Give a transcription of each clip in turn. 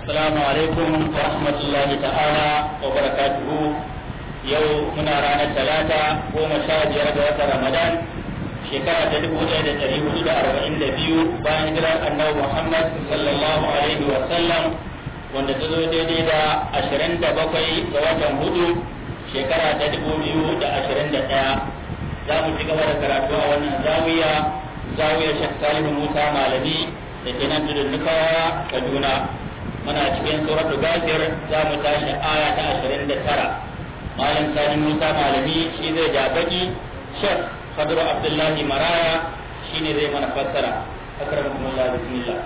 Assalamu alaikum wa rahmatullahi ta'ala wa barakatuhu. Yau muna ranar talata 15 ga watan Ramadan shekara ta 1442 bayan hijirar Annabi Muhammad sallallahu alaihi wa sallam, wanda ta zo daidai da 27 ga watan hudu shekara ta 2021. Za mu ci gaba da karatu a wannan zawiyar Sheikh Salihu Musa Malami da ke nan tudun Nukawa, Kaduna. Muna cikin suratul Ghafir, za mu tashi aya ta 29. Malam Sani Musa Malami shi zai ja baki, Sheikh Fadru Abdullahi Maraya shi ne zai mana fassara. Akramakumullah, bismillah.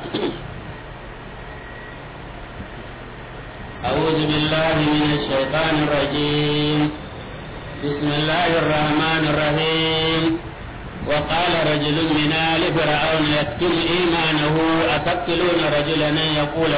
أعوذ بالله من الشيطان الرجيم. بسم الله الرحمن الرحيم. وقال رجل من آل فرعون يكتم إيمانه أتقتلون رجلا أن يقول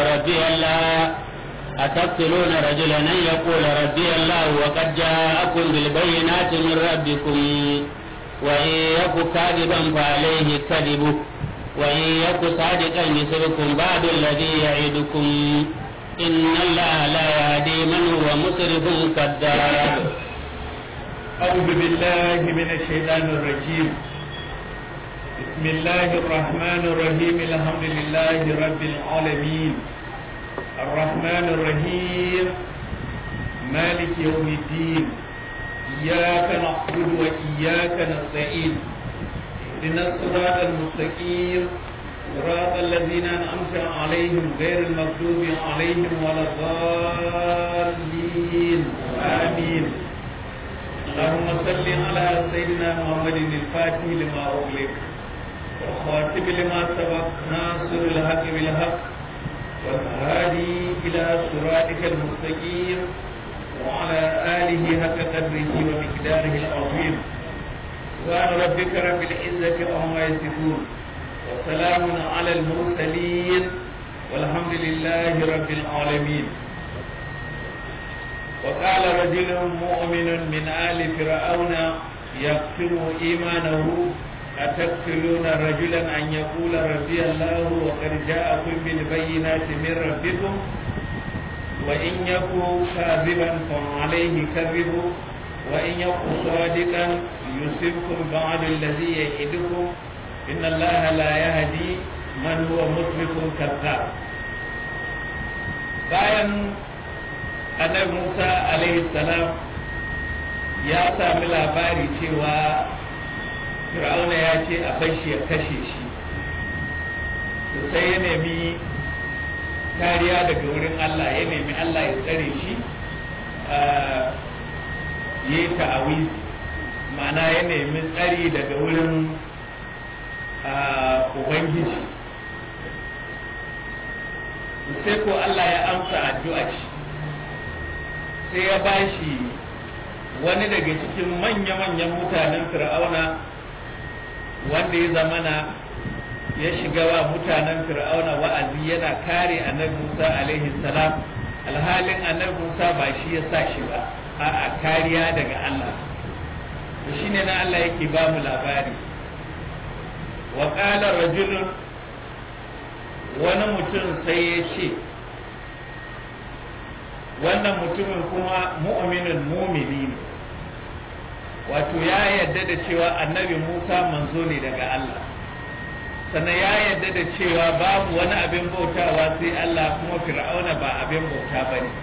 ربي الله وقد جاءكم بالبينات من ربكم وإن يك كاذبا فعليه كذبه وإن يك صادقا يصبكم بعد الذي يعدكم إن الله لا يهدي من هو مسرف كذاب. أعوذ بالله من الشيطان الرجيم. بسم الله الرحمن الرحيم. الحمد لله رب العالمين الرحمن الرحيم مالك يوم الدين. إياك نعبد وإياك نستعين. اهدنا الصراط المستقيم صراط الذين أنعمت عليهم غير المغضوب عليهم ولا الضالين. آمين. اللهم صل على سيدنا محمد الفاتح لما أغلق والخاتم لما سبق ناصر الحق بالحق والهادي إلى صراطك المستقيم وعلى آله حق قدره ومقداره العظيم. سبحان ربك رب العزة عما يصفون وسلام على المرسلين والحمد لله رب العالمين. وقال رجل مؤمن من آل فرعون يكتم إيمانه أتقتلون رجلا أن يقول ربي الله وقد جاءكم بالبينات من ربكم وإن يكن كاذبا فعليه كذبه وإن يكن صادقا يصبكم بعد الذي يعدكم إن الله لا يهدي من هو مسرف كذاب. bayan annabi Musa alaihi salam ya sami labari cewa Fir'auna ya ce a bashi ya kashe shi, sai ya nemi kariya daga wurin Allah, ya nemi Allah ya tsare shi, ya yi ta'awiz, ma'ana ya nemi tsari daga wurin Ubangiji. Sai ko Allah ya amsa addu'a shi, sai ya bashi wani daga cikin manya-manyan mutanen Fir'auna wanda ya zamana ya shiga wa mutanen Fir'auna wa'azi yana kare annabi Musa alaihi salam, alhalin annabi Musa ba shi ya sa shi ba, a'a kariya daga Allah. Shi ne na Allah yake ba mu labari. Wa qala rajulun, wani mutum sai ya ce, wannan mutumin kuma mu'minin mumini ne, wato ya yarda da cewa annabi Musa manzo ne daga Allah, sannan ya yarda da cewa babu wani abin bautawa sai Allah, kuma Fir'auna ba abin bauta ba ne.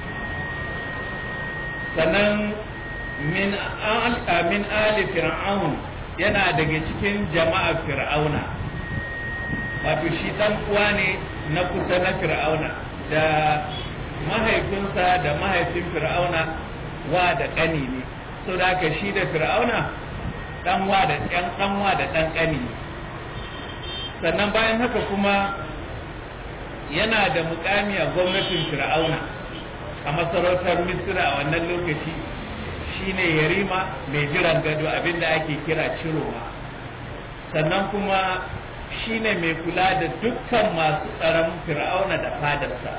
Sannan min ali fir'aun, yana daga cikin jama'ar Fir'auna, wato shi dan uwa ne na kusa na Fir'auna, da mahaifinsa da mahaifin Fir'auna wa da ƙani ne, so da haka shi da Fir'auna ɗanwa da ɗan ƙani. Sannan bayan haka kuma yana da mukami a gwamnatin Fir'auna a masarautar Misra a wannan lokaci, shine yarima mai jiran gado, abinda ake kira Ciroma. Sannan kuma shine mai kula da dukkan masu tsaron Fir'auna da fadarsa.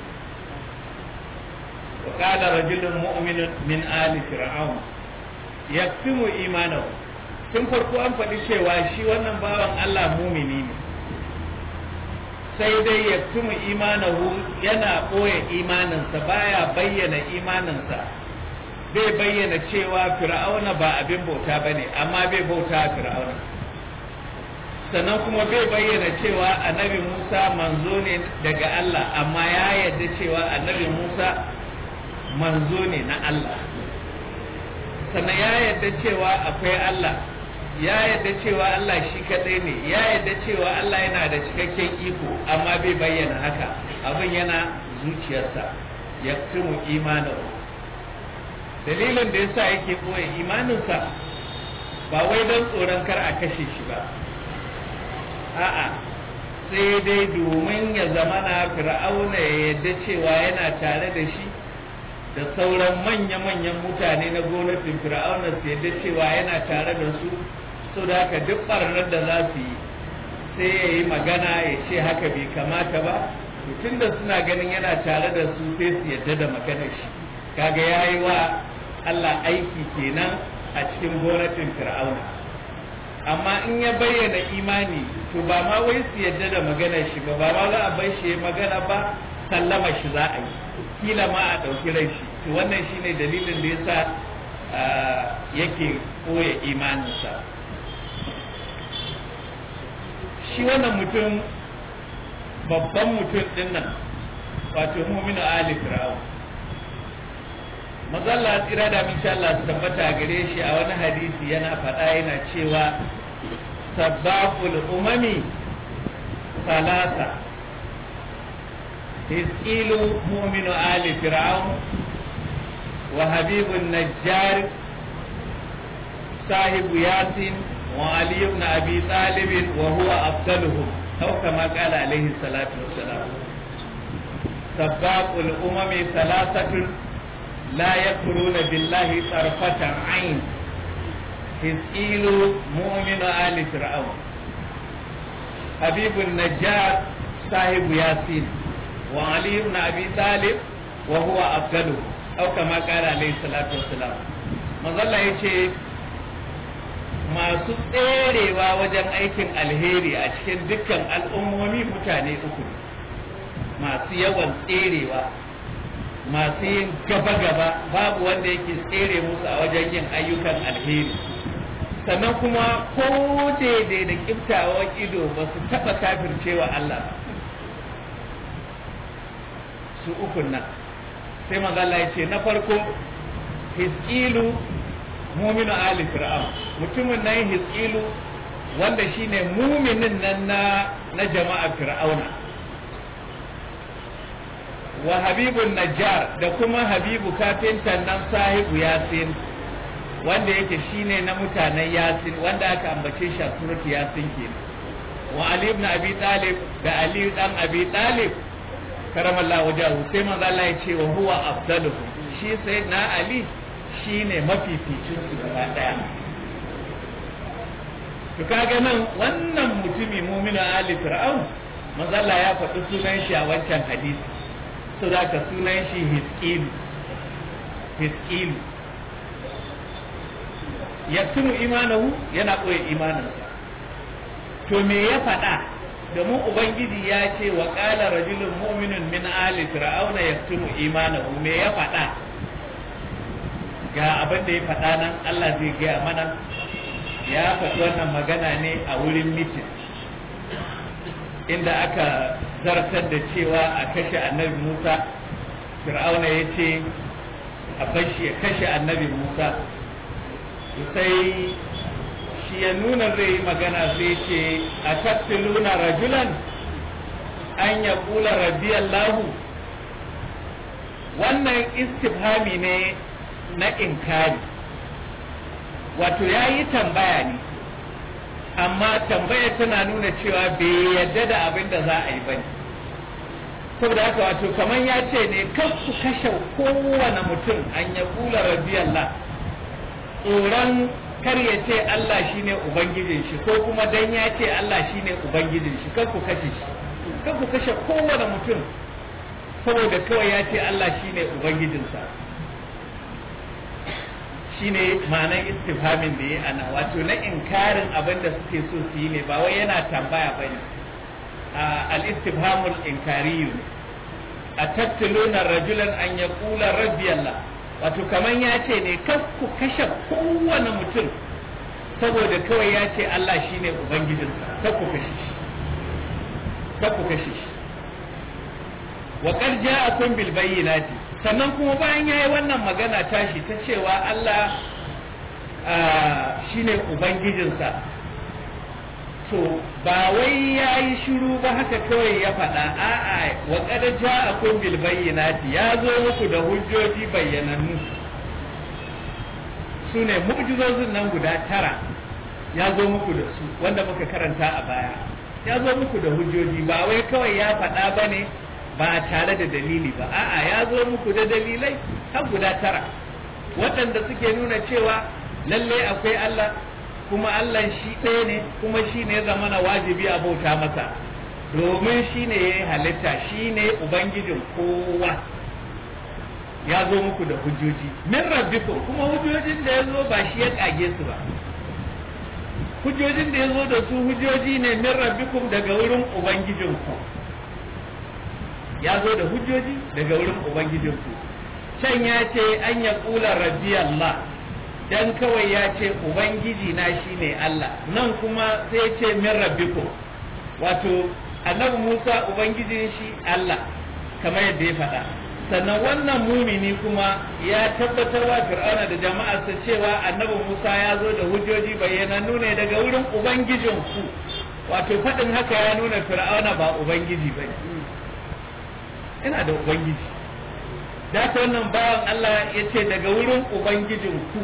وقال رجل مؤمن من آل فرعون يكتم إيمانه. tun farko an faɗi cewa shi wannan bawan Allah mumini ne, sai dai ya tumu imanahu yana ɓoye imaninsa baya bayyana imaninsa bai bayyana cewa fir'auna ba abin bauta ba ne amma bai bauta fir'auna sannan kuma bai bayyana cewa annabi Musa manzo ne daga Allah amma ya yarda cewa annabi Musa manzo ne na Allah sannan ya yarda cewa akwai Allah ya yarda cewa Allah shi kadai ne ya yarda cewa Allah yana da cikakken iko amma bai bayyana haka abin yana zuciyarsa ya tumu imanahu dalilin da yasa yake koya imaninsa ba wai don tsoron kar a kashe shi ba a'a sai dai domin ya zamana fir'auna ya yarda cewa yana tare da shi da sauran manya-manyan mutane na gwamnatin fir'auna su yarda cewa yana tare da su so da haka duk barnar da za su yi sai ya yi magana ya ce haka bai kamata ba tun da suna ganin yana tare da su sai su yarda da maganar shi kaga ya yi wa Allah aiki kenan a cikin gwamnatin fir'auna amma in ya bayyana imani to ba ma wai su yarda da maganar shi ba ma za a bar shi magana ba sallama shi za a yi kila ma a ɗauki rai shi to wannan shine dalilin da yasa yake koya imaninsa shi wannan mutum babban mutum din nan wato mu'minu ali fir'aun mazalla tsira da insha Allah su tabbata gare shi a wani hadisi yana faɗa yana cewa sabaqul umami salasa hisqilu mu'minu ali fir'aun wa habibun najjar sahibu yasin وعلي بن أبي طالب وهو أفضلهم أو كما قال عليه الصلاة والسلام سباق الأمم ثلاثة لا يكفرون بالله طرفة عين حزقيل مؤمن آل فرعون حبيب النجار صاحب ياسين وعلي بن أبي طالب وهو أفضلهم أو كما قال عليه الصلاة والسلام مظل يشي masu tserewa wajen aikin alheri a cikin dukkan al'ummomi mutane uku masu yawan tserewa masu yin gaba-gaba babu wanda yake tsere musu a wajen yin ayyukan alheri sannan kuma ko daidai da kiftawa ido ba su taɓa kafircewa Allah su ukun nan sai magana ya ce na farko hisqilu muminu ali fir'aun mutumin nan hisqilu wanda shine muminin nan na jama'a fir'auna wa habibun najjar da kuma habibu kafintan nan sahibu yasin wanda yake shine na mutanen yasin wanda aka ambace shi a surat yasin kenan wa ali ibn abi talib da ali dan abi talib karamallahu wajhahu sai manzo Allah ya ce wa huwa afdaluhum shi sai na ali shi ne mafificin su gaba daya to kaga nan wannan mutumi mu'minu ali fir'aun manzo Allah ya faɗi sunan shi a wancan hadisi so da ka sunan shi hisqilu yaktumu imanahu yana koyi imaninsa to me ya faɗa domin ubangiji ya ce wa qala rajulun mu'minun min ali fir'auna yaktumu imanahu me ya faɗa ga abin da ya faɗa nan Allah zai gaya mana ya faɗi wannan magana ne a wurin mitin inda aka zartar da cewa a kashe annabi Musa fir'auna ya ce a bashi ya kashe annabi Musa sai shi ya nuna zai yi magana sai ce a tattaluna rajulan an ya kula rabiyallahu wannan istifhami ne na inkari wato ya yi tambaya ne amma tambaya tana nuna cewa bai yadda da abin da za a yi bane saboda haka wato kamar ya ce ne kan ku kashe kowane mutum an ya kula rabiyallah tsoron kar ya ce Allah shine ubangijin shi ko kuma dan ya ce Allah shine ubangijin shi kar ku kashe shi kar ku kashe kowane mutum saboda kawai ya ce Allah shine ubangijinsa shine ma'anar istifhamin da ya ana wato na inkarin abin da suke so su yi ne ba wai yana tambaya bane al-istifhamul inkari a tattaluna rajulan an yaqula rabbi Allah, wato kaman ya ce ne kar ku kashe kowane mutum saboda kawai ya ce Allah shine ubangijinsa, kar ku kashe shi, kar ku kashe shi. wa qad ja'akum bil bayyinati, sannan kuma bayan yayi wannan magana tashi ta cewa Allah shine ubangijinsa, to ba wai yayi shiru ba haka kawai ya faɗa, a'a wa qad ja'akum bil bayyinati, ya zo muku da hujjoji bayyanannu, sune mu'jizozin nan guda 9 ya zo muku da su wanda muka karanta a baya, ya zo muku da hujjoji, ba wai kawai ya faɗa bane ba tare da dalili ba, a'a ya zo muku da dalilai har guda 9 waɗanda suke nuna cewa lalle akwai Allah, kuma Allah shi ɗaya ne, kuma shi ne zamana wajibi a bauta masa, domin shi ne ya yi halitta, shi ne ubangijin kowa. Ya zo muku da hujjoji min rabbikum, kuma hujjojin da ya zo ba shi ya ƙage su ba, hujjojin da ya zo da su hujjoji ne min rabbikum daga wurin ubangijinku, ya zo da hujjoji daga wurin ubangijinku. Can ya ce an ya ƙula rabbi Allah, dan kawai ya ce ubangiji na shine Allah, nan kuma sai ce min rabbikum, wato annabi Musa ubangijin shi Allah kamar yadda ya faɗa. Sannan wannan mumini kuma ya tabbatar wa Fir'auna da jama'arsa cewa annabi Musa ya zo da hujjoji bayyanannu ne daga wurin ubangijinku, wato faɗin haka ya nuna Fir'auna ba ubangiji ba, ina da ubangiji. Da ta wannan bawan Allah ya ce daga wurin ubangijinku,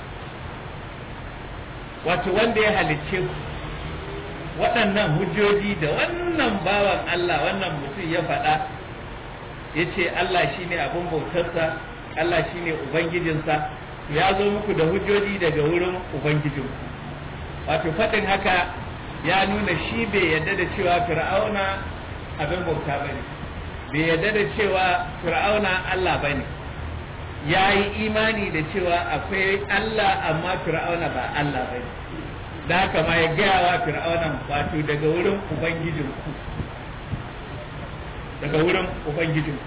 wato wanda ya halicce ku. Waɗannan hujjoji da wannan bawan Allah, wannan mutum ya faɗa, ya ce Allah shi ne abin bautarsa, Allah shi ne ubangijinsa, ya zo muku da hujjoji daga wurin ubangijinku. Wato faɗin haka ya nuna shi bai yarda da cewa Fir'auna abin bauta ba ne, bai yarda da cewa Fir'auna Allah ba ne, ya yi imani da cewa akwai Allah amma Fir'auna ba Allah ba ne. Da haka ma ya gaya wa Fir'auna wato daga wurin ubangijinku, daga wurin ubangijinku.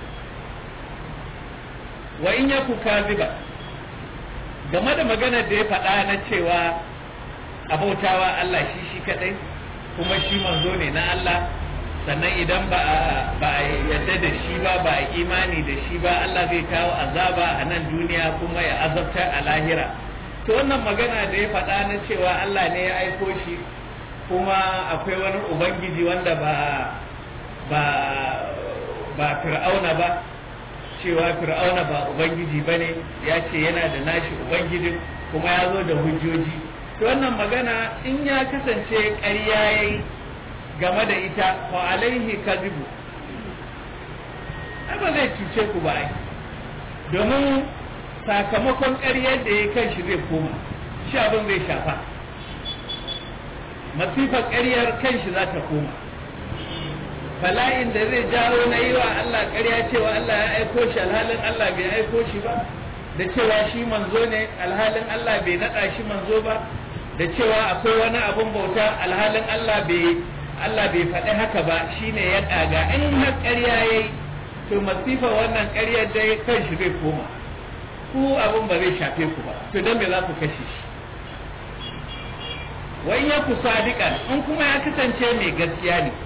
Wa in yaku kaziba, game da maganar da ya faɗa na cewa abautawa Allah shi kadai, kuma shi manzo ne na Allah, sannan idan ba a yadda da shi ba, ba a imani da shi ba, Allah zai kawo azaba a nan duniya kuma ya azabtar a lahira. To wannan magana da ya faɗa na cewa Allah ne ya aiko shi, kuma akwai wani ubangiji wanda ba Fir'auna ba, cewa Fir'auna ba ubangiji bane, ya ce yana da nashi ubangijin, kuma ya zo da hujjoji. To wannan magana in ya kasance ƙarya yayi game da ita, fa alaihi kadhibu, ba zai cuce ku ba ai, domin sakamakon ƙaryar da ya kan shi zai koma, shi abin zai shafa, masifar ƙaryar kan shi za ta koma, bala'in da zai jawo na yi wa Allah ƙarya cewa Allah ya aiko shi alhalin Allah bai aiko shi ba, da cewa shi manzo ne alhalin Allah bai naɗa shi manzo ba, da cewa akwai wani abun bauta alhalin Allah bai faɗi haka ba, shine ya ƙaga. In har ƙarya yayi, to masifa wannan ƙaryar dai kan shi zai koma, ku abun ba zai shafe ku ba, to don me za ku kashe shi? Wa in yaku sadiqan, in kuma ya kasance mai gaskiya ne,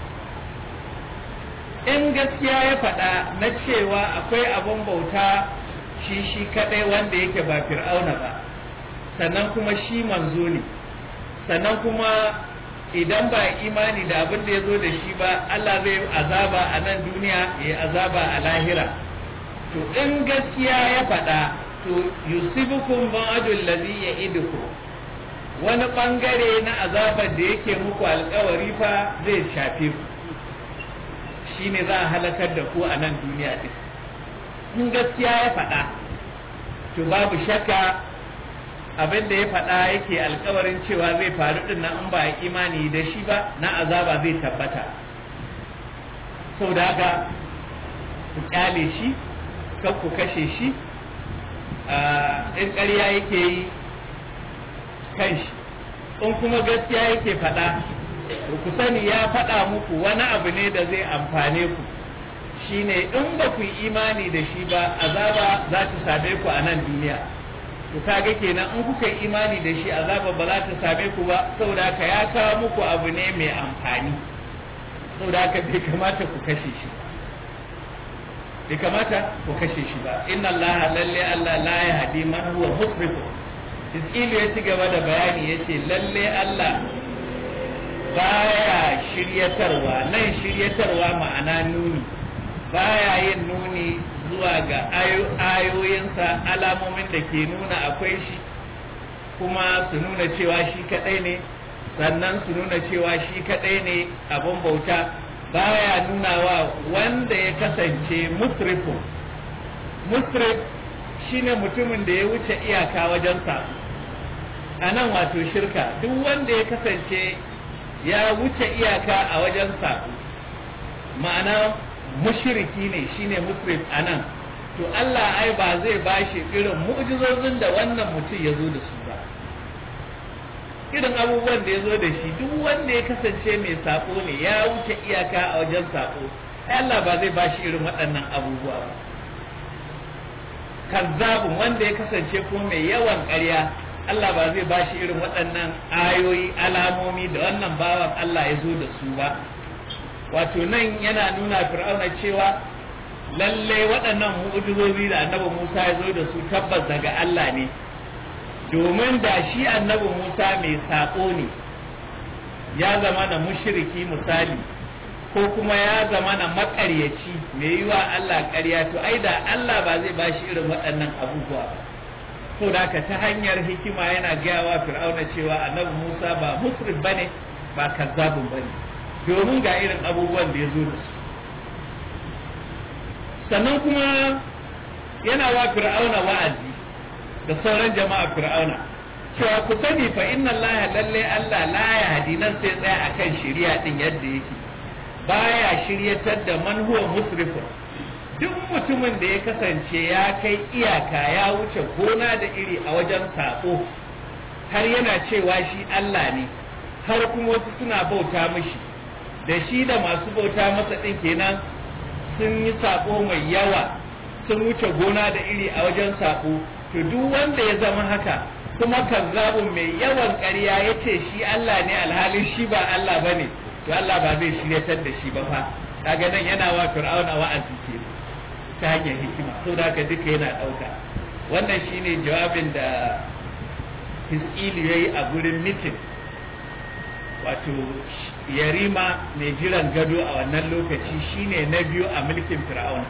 in gaskiya ya faɗa na cewa akwai abun bauta shi kadai wanda yake ba Fir'auna ba, sannan kuma shi manzo ne, sannan kuma idan ba imani da abin da ya zo da shi ba, Allah zai azaba a nan duniya ya azaba a lahira. To in gaskiya ya faɗa, to yusibukum ba'dul ladhi ya'idukum, wani bangare na azabar da yake muku alkawari fa zai shafe ku, shine za a halakar da ku a nan duniya din. In gaskiya ya faɗa, to babu shakka abin da ya faɗa yake alkawarin cewa zai faru din nan, in ba a imani da shi ba, na azaba zai tabbata. Sau da haka ku kyale shi, kan ku kashe shi, in ƙarya yake yi kan shi, in kuma gaskiya yake faɗa ku sani ya faɗa muku wani abu ne da zai amfane ku, shine in ba ku yi imani da shi ba azaba za ta same ku a nan duniya. To kaga kenan in kuka yi imani da shi azaba ba za ta same ku ba, saboda haka ya kawo muku abu ne mai amfani, saboda haka bai kamata ku kashe shi ba. Inna Allah lalle Allah la yahdi man huwa musrif. Iskilu ya ci gaba da bayani yace lalle Allah baya shiryatarwa, nan shiryatarwa ma'ana nuni, baya yin nuni zuwa ga ayoyinsa, alamomin da ke nuna akwai shi kuma su nuna cewa shi kadai ne, sannan su nuna cewa shi kadai ne abin bauta. Baya nuna wa wanda ya kasance musrifun. Musrif shine mutumin da ya wuce iyaka wajen sa, a nan wato shirka. Duk wanda ya kasance ya wuce iyaka a wajen sa, ma'ana mushriki ne, shine musrif a nan. To Allah ai ba zai bashi irin mu'jizozin da wannan mutum ya zo da su ba, irin abubuwan da ya zo da shi. Duk wanda ya kasance mai sako ne, ya wuce iyaka a wajen sako, Allah ba zai bashi irin waɗannan abubuwa ba. Kazzabun wanda ya kasance ko mai yawan ƙarya, Allah ba zai bashi irin waɗannan ayoyi, alamomi da wannan bawan Allah ya zo da su ba. Wato nan yana nuna Fir'auna cewa lalle waɗannan mu'jizozi da Annabi Musa ya zo da su tabbas daga Allah ne, domin da shi Annabi Musa mai saƙo ne, ya zama na mushriki misali, ko kuma ya zama na maƙaryaci mai yi wa Allah ƙarya, to ai da Allah ba zai bashi irin waɗannan abubuwa ba. To da ta hanyar hikima yana gaya wa Fir'auna cewa Annabi Musa ba musrif bane, ba kazzabun bane, domin ga irin abubuwan da ya zo da su. Sannan kuma yana wa Fir'auna wa'azi da sauran jama'a Fir'auna cewa ku sani fa inna Allah lalle Allah la yahdi, nan sai tsaya akan shari'a din yadda yake, baya shiryatar da man huwa musrifun. Duk mutumin da ya kasance ya kai iyaka, ya wuce gona da iri a wajen sako, har yana cewa shi Allah ne, har kuma wasu suna bauta mishi, da shi da masu bauta masa din kenan sun yi sako mai yawa, sun wuce gona da iri a wajen sako. To duk wanda ya zama haka, kuma kazzabun mai yawan ƙarya ya ce shi Allah ne alhalin shi ba Allah ba ne, to Allah ba zai shiryatar da shi ba fa. Kaga nan yana wa Fir'auna wa'azi ke ta hanyar hikima, so da haka duka yana ɗauka. Wannan shine jawabin da Hiskilu ya yi a gurin mitin, wato yarima mai jiran gado a wannan lokaci shine na biyu a mulkin Fir'auna,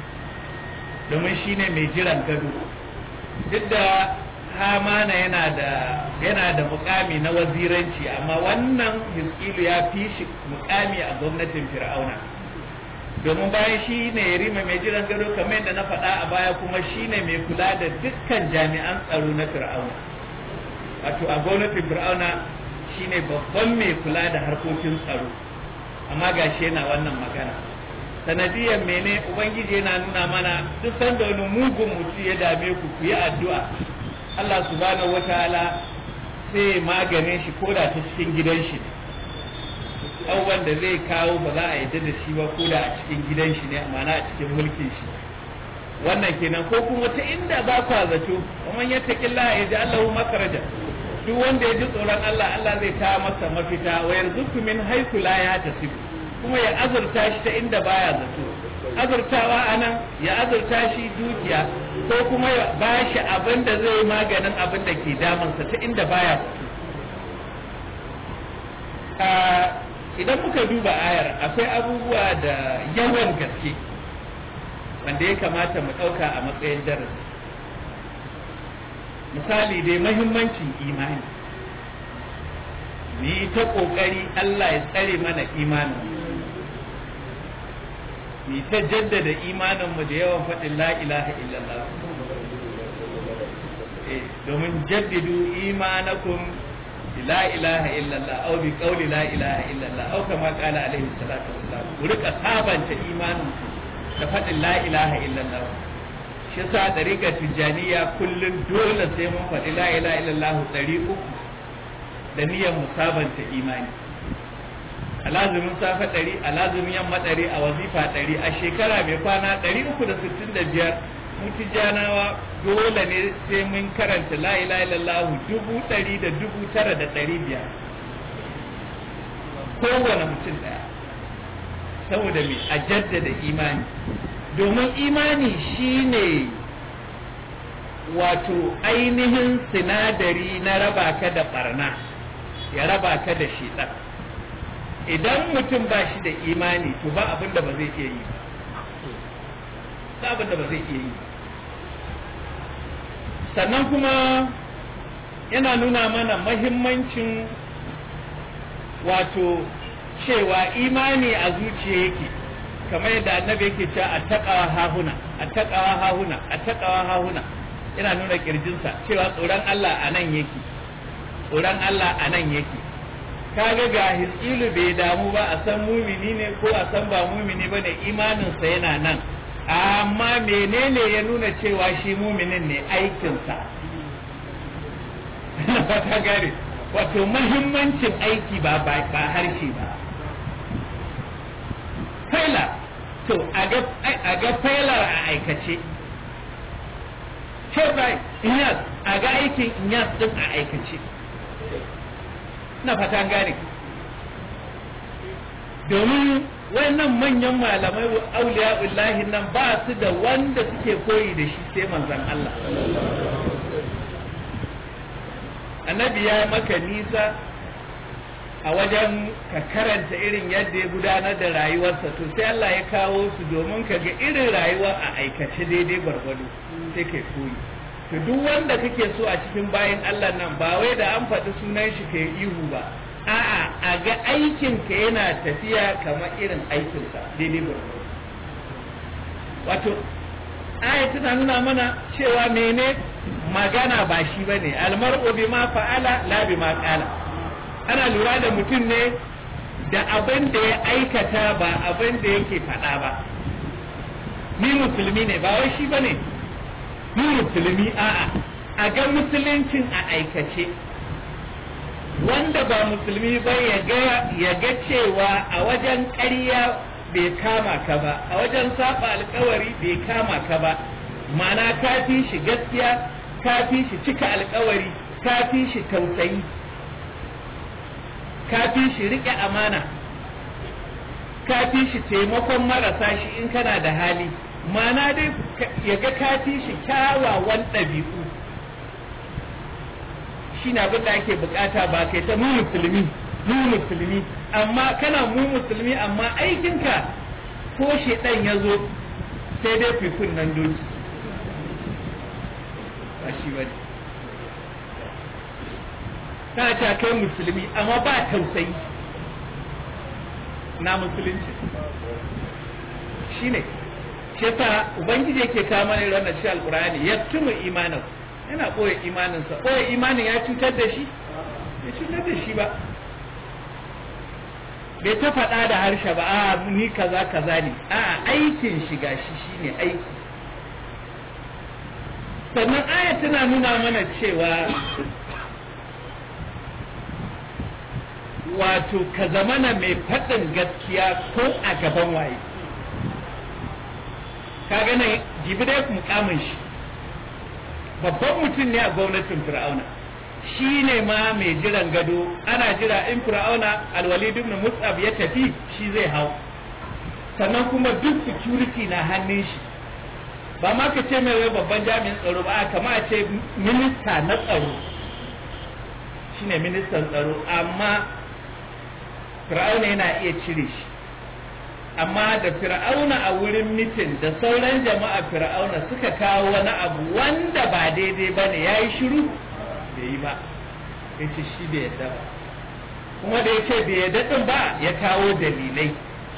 domin shine mai jiran gado. Duk da Hamana yana da mukami na waziranci, amma wannan Hiskilu ya fi shi mukami a gwamnatin Fir'auna, domin bayan shi ne yarima mai jiran gado kamar yadda na faɗa a baya, kuma shi ne mai kula da dukkan jami'an tsaro na Fir'auna. Wato a gwamnatin Fir'auna shi ne babban mai kula da harkokin tsaro, amma ga shi yana wannan magana. Sanadiyar mene Ubangiji yana nuna mana duk sanda wani mugun mutum ya dame ku yi addu'a, Allah subhanahu wataala sai maganin shi ko da ta cikin gidan shi ne. Abubuwan da zai kawo ba za a yarda da shi ba ko da a cikin gidan shi ne, amma a cikin mulkin shi. Wannan kenan, ko kuma ta inda ba kwa zato, kamar yattaqillaha yaj'al lahu makhraja. Duk wanda ya ji tsoron Allah, Allah zai kawo masa mafita, wa yarzuqu min haythu la yahtasib, kuma ya azurta shi ta inda baya zato. Azurtawa anan ya azurta shi dukiya, ko kuma ya bashi abin da zai maganin abin da ke damansa ta inda baya zato. Idan muka duba ayar, akwai abubuwa da yawan gaske wanda ya kamata mu ɗauka a matsayin darasi. Misali dai mahimmancin imani, mu yi ta ƙoƙari Allah ya tsare mana imanin, mu ta jaddada imaninmu da yawan faɗin la ilaha illallah, domin jaddidu imanakum la ilaha illallah aw bi qawli la ilaha illallah aw kama qala alaihi salatu wassalam. Ku rika sabanta imaninku da faɗin la ilaha illallah. Shi yasa dariƙar tijaniya kullum dole sai mun faɗi la ilaha illallah 300 da niyyar musabanta imani. a lazumin safe 100, a lazumin yamma 100, a wazifa 100, a shekara mai kwana 365 mu tijjanawa dole ne sai mun karanta la ilaha illallah 100,900 kowane mutum daya, saboda me a jaddada imani, domin imani shine wato ainihin sinadari na raba ka da barna, ya raba ka da shaitan. Idan mutum ba shi da imani to ba abin da ba zai iya yi ba abin da ba zai iya yi. Sannan kuma yana nuna mana mahimmancin wato cewa imani a zuciya yake, kamar yadda annabi yake cewa attaqawa hahuna, attaqawa hahuna, attaqawa hahuna, yana nuna kirjinsa cewa tsoron Allah a nan yake, tsoron Allah a nan yake. Kaga ga Hizkilu bai damu ba a san mumini ne ko a san ba mumini bane, imaninsa yana nan, amma menene ya nuna cewa shi muminin ne? Aikinsa. Ka gane, wato mahimmancin aiki ba harshe ba. Faila, to a ga failar a aikace. Shaurai, Inyas, a ga aikin Inyas din a aikace. Na fata gane, domin wannan manyan malamai auliya'ullahi nan ba su da wanda suke koyi da shi sai manzon Allah. Annabi ya maka nisa a wajen ka karanta irin yadda ya gudanar da rayuwarsa, to sai Allah ya kawo su domin ka ga irin rayuwa a aikace daidai gwargwado sai kai koyi. To duk wanda kake so a cikin bayin Allah nan ba wai da an faɗi sunan shi kai ihu ba, a'a a ga aikinka yana tafiya kamar irin aikinsa daidai gwargwado. Wato aya tana nuna mana cewa mene magana ba shi bane, almar'u bima fa'ala la bima qala. Ana lura da mutum ne da abin da ya aikata ba abin da yake faɗa ba. Ni musulmi ne ba wai shi bane ni musulmi, a'a a ga musuluncin a aikace. Wanda ba musulmi ba ya ga cewa a wajen ƙarya bai kama ka ba, a wajen saba alkawari bai kama ka ba, ma'ana ka fi shi gaskiya, ka fi shi cika alkawari, ka fi shi tausayi, ka fi shi riƙe amana, ka fi shi taimakon marasa shi in kana da hali, ma'ana dai ya ga ka fi shi kyawawan ɗabi'u. Shi na abin da ake bukata, ba kai ta mu musulmi, amma kana mu musulmi amma aikinka ko shedan ya zo sai dai fikun nan doki, ba shi ba ne. Ka ta kai musulmi amma ba tausayi na musulunci. Shi ne shi yasa ubangiji yake kawo mana irin wannan shi alqur'ani, yaktumu imanahu, yana ɓoye imaninsa. Ɓoye imanin ya cutar da shi? Bai cutar da shi ba. Bai ta faɗa da harshe ba, a ni kaza kaza ne, a aikin shiga shi shine aiki. Sannan aya tana nuna mana cewa wato ka zamana mai faɗin gaskiya ko a gaban waye. Ka gane jibi dai mukamin shi babban mutum ne a gwamnatin Fir'auna, shi ne ma mai jiran gado, ana jira in Fir'auna Al-Walid ibn Mus'ab ya tafi shi zai hau. Sannan kuma duk security na hannun shi, ba ma ka ce mai wai babban jami'in tsaro ba, kama a ce minista na tsaro, shi ne ministan tsaro, amma Fir'auna yana iya cire shi. Amma da Fir'auna a wurin mitin da sauran jama'a Fir'auna suka kawo wani abu wanda ba daidai ba ne, ya yi shiru bai yi ba, ya ce shi bai yadda ba, kuma da ya ce bai yadda ɗin ba ya kawo dalilai.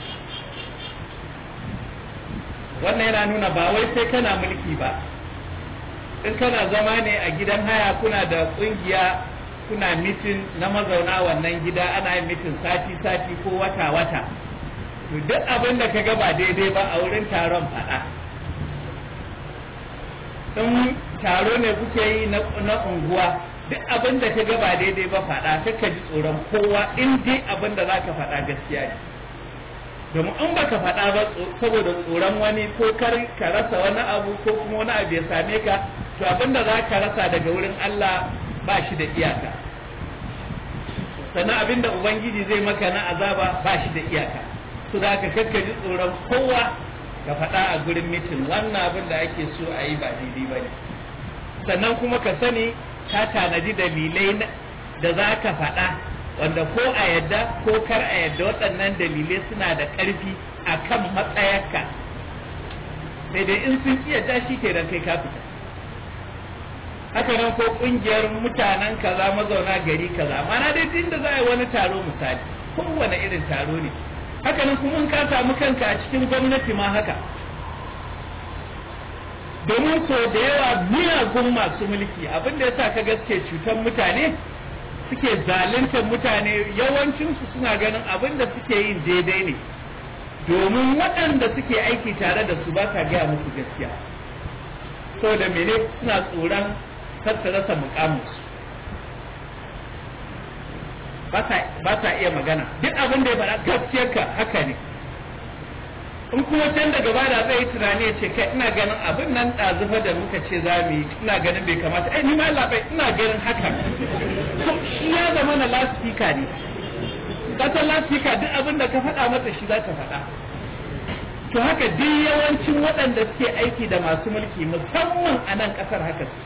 Wannan yana nuna ba wai sai kana mulki ba, in kana zama ne a gidan haya kuna da ƙungiya kuna mitin na mazauna wannan gida, ana yin mitin sati-sati ko wata-wata. To duk abin da ka ga ba daidai ba a wurin taron faɗa. In taro ne kuke yi na unguwa, duk abin da ka ga ba daidai ba faɗa ka ji tsoron kowa in dai abin da za ka faɗa gaskiya ne domin in baka faɗa ba saboda tsoron wani ko ka rasa wani abu ko kuma wani abu ya same ka to abin da za ka rasa daga wurin Allah ba shi da iyaka sannan abin da Ubangiji zai maka na azaba ba shi da iyaka su da ka kakka ji tsoron kowa ka faɗa a gurin mitin wannan abin da ake so a yi ba daidai ba ne sannan kuma ka sani ka tanadi dalilai da za ka faɗa wanda ko a yadda ko kar a yadda waɗannan dalilai suna da ƙarfi a kan matsayarka sai dai in sun iya tashi ke dan kai ka fita haka nan ko ƙungiyar mutanen kaza mazauna gari kaza mana dai inda za a yi wani taro misali kowane irin taro ne haka nan kuma in ka samu kanka a cikin gwamnati ma haka domin so da yawa miyagun masu mulki abinda ya sa ka gaske cutar mutane suke zaluntar mutane yawancinsu suna ganin abin da suke yin daidai ne domin waɗanda suke aiki tare da su ba sa gaya musu gaskiya so da mene suna tsoron kasa rasa mukaminsu ba sa iya magana duk abin da ya faɗa gaskiyarka haka ne in kuma can daga bada zai yi tunani ya ce kai ina ganin abin nan ɗazufa da muka ce za mu yi ina ganin bai kamata ni ma labai ina ganin haka to shi ya zama na lasfika ne kasar lasfika duk abin da ka faɗa mata shi za ta faɗa to haka duk yawancin waɗanda suke aiki da masu mulki musamman a nan ƙasar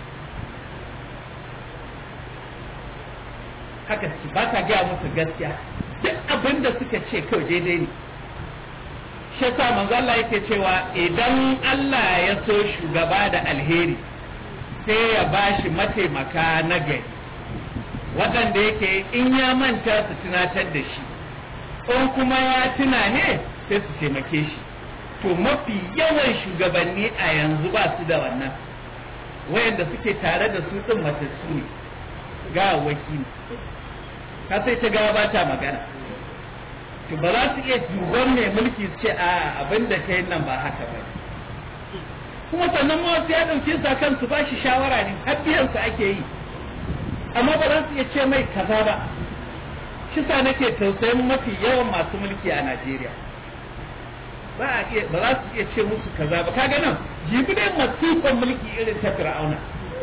haka su ba ta gaya musu gaskiya duk abin da suka ce kawai daidai ne shi yasa manzo Allah yake cewa idan Allah ya so shugaba da alheri sai ya bashi mataimaka na gari waɗanda yake in ya manta su tunatar da shi in kuma ya tuna ne sai su taimake shi to mafi yawan shugabanni a yanzu ba su da wannan wayanda suke tare da su din matattu ne ga wakili ka sai ta gawa ba ta magana to ba za su iya duban mai mulki su ce a abin da ta yi nan ba haka ba kuma sannan ma wasu ya ɗauke sa kansu ba shi shawara ne har biyansu ake yi amma ba za su iya ce mai kaza ba shi sa nake tausayin mafi yawan masu mulki a Najeriya ba za su iya ce musu kaza ba kaga nan jibi dai masifan mulki irin ta Fir'auna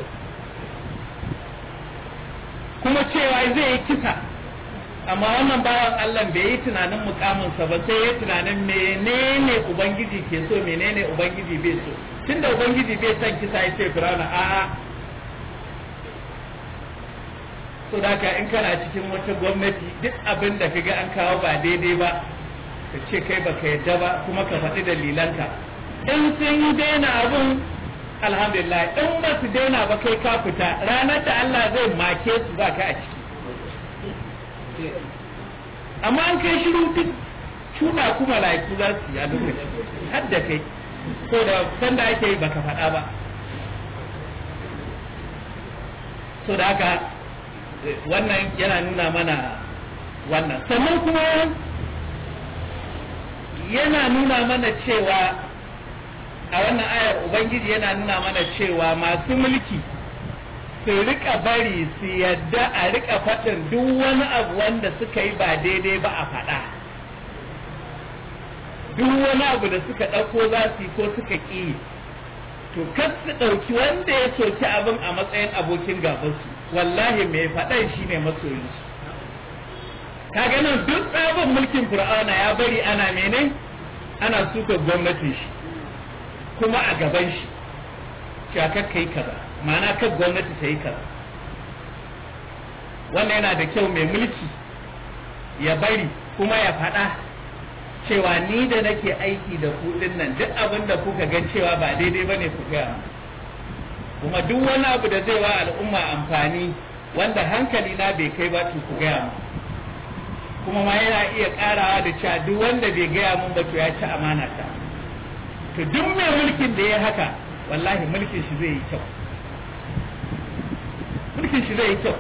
kuma cewa zai yi kisa amma wannan bawan Allah bai yi tunanin mukaminsa ba sai ya tunanin menene ubangiji ke so menene ubangiji bai so tunda ubangiji bai san kisa ya ce Fir'auna a'a so da ka in kana cikin wata gwamnati duk abin da kaga an kawo ba daidai ba ka ce kai baka yadda ba kuma ka faɗi dalilanka in sun daina abun alhamdulillah in ba su daina ba kai ka fita ranar da Allah zai make su ba ka a ciki amma an kai shiru duk cuɗa kuma laiku za su yi a lokaci har da kai ko da sanda ake yi baka faɗa ba so da haka wannan yana nuna mana wannan sannan kuma yana nuna mana cewa a wannan ayar ubangiji yana nuna mana cewa masu mulki su rika bari su yadda a rika faɗin duk wani abu wanda suka yi ba daidai ba a faɗa duk wani abu da suka ɗauko za su yi ko suka ƙi to kar su ɗauki wanda ya soki abin a matsayin abokin gabansu wallahi mai faɗan shi ne masoyinsu kaga nan duk tsabin mulkin fir'auna ya bari ana mene ana suka gwamnatin shi kuma a gaban shi shakar kai kaza ma'ana kan gwamnati ta yi kaza wannan yana da kyau mai mulki ya bari kuma ya faɗa cewa ni da nake aiki da kuɗin nan duk abin da kuka ga cewa ba daidai ba ne ku gaya kuma duk wani abu da zai wa al'umma amfani wanda hankali na bai kai ba ku gaya mu kuma ma yana iya ƙarawa da cewa duk wanda bai gaya mun ba to ya ci amana ta to duk mai mulkin da ya haka wallahi mulkin shi zai yi kyau mulkin shi zai yi kyau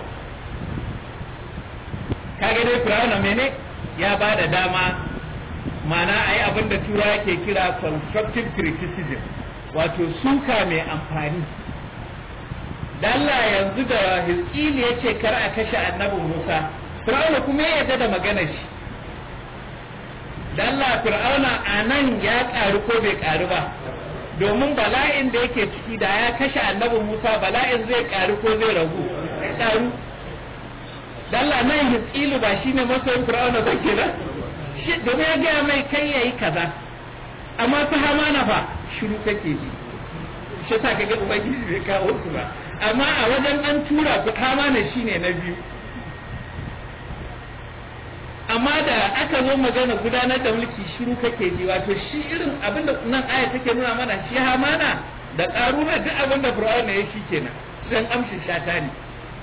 kage dai Fir'auna mene ya ba da dama ma'ana a yi abin da tura yake kira constructive criticism wato suka mai amfani da Allah yanzu da Hizkili ya ce kar a kashe annabi Musa, Fir'auna kuma ya yarda da maganar shi. Da Allah Fir'auna a nan ya ƙaru ko bai ƙaru ba, domin bala'in da yake ciki da ya kashe annabi Musa bala'in zai ƙaru ko zai ragu? Ya ƙaru. Da Allah nan Hizkilu ba shine masoyin Fir'auna ba kenan? Domin ya gaya mai kai yayi kaza, amma ta Hamana fa shiru kake ji. Shi sa kaga Ubangiji bai kawo su ba. Amma a wajen an tura ku Hamana shine na biyu. Amma da aka zo magana gudanar da mulki shiru kake ji, wato shi irin abinda nan aya take nuna mana shi Hamana da Karuna duk abinda Fir'auna ya shi kenan, sai amshi shata ne.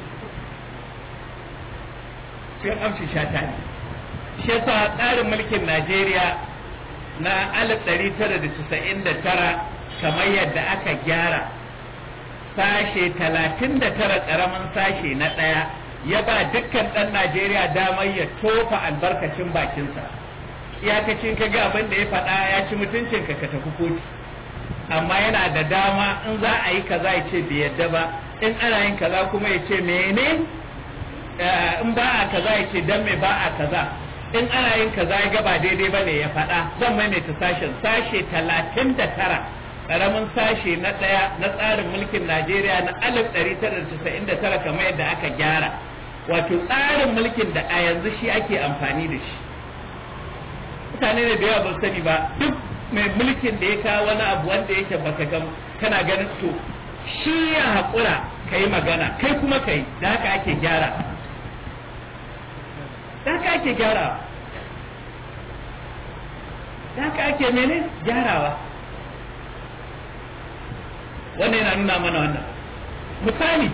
Sai amshi shata ne. Shi yasa tsarin mulkin Najeriya na 1999 kamar yadda aka gyara sashe 39 karamin sashe na ɗaya ya ba dukkan ɗan Najeriya damar ya tofa albarkacin bakinsa. Iyakacin ka ga abin da ya faɗa ya ci mutuncinka ka tafi kotu, amma yana da dama in za a yi kaza ya ce bai yadda ba, in ana yin kaza kuma ya ce mene, in ba a kaza ya ce dan me ba a kaza, in ana yin kaza ya ga ba daidai ba ne ya faɗa. Zan maimaita sashe 39 karamin sashe na ɗaya na tsarin mulkin Najeriya na 1999 kamar yadda aka gyara, wato tsarin mulkin da a yanzu shi ake amfani da shi. Mutane ne da yawa ba sani ba, duk mai mulkin da ya kawo wani abu wanda yake baka ga kana ganin to shi ya haƙura ka yi magana kai kuma ka yi, da haka ake gyara, da haka ake gyara, da haka ake mene gyarawa. Wannan yana nuna mana wannan. Misali,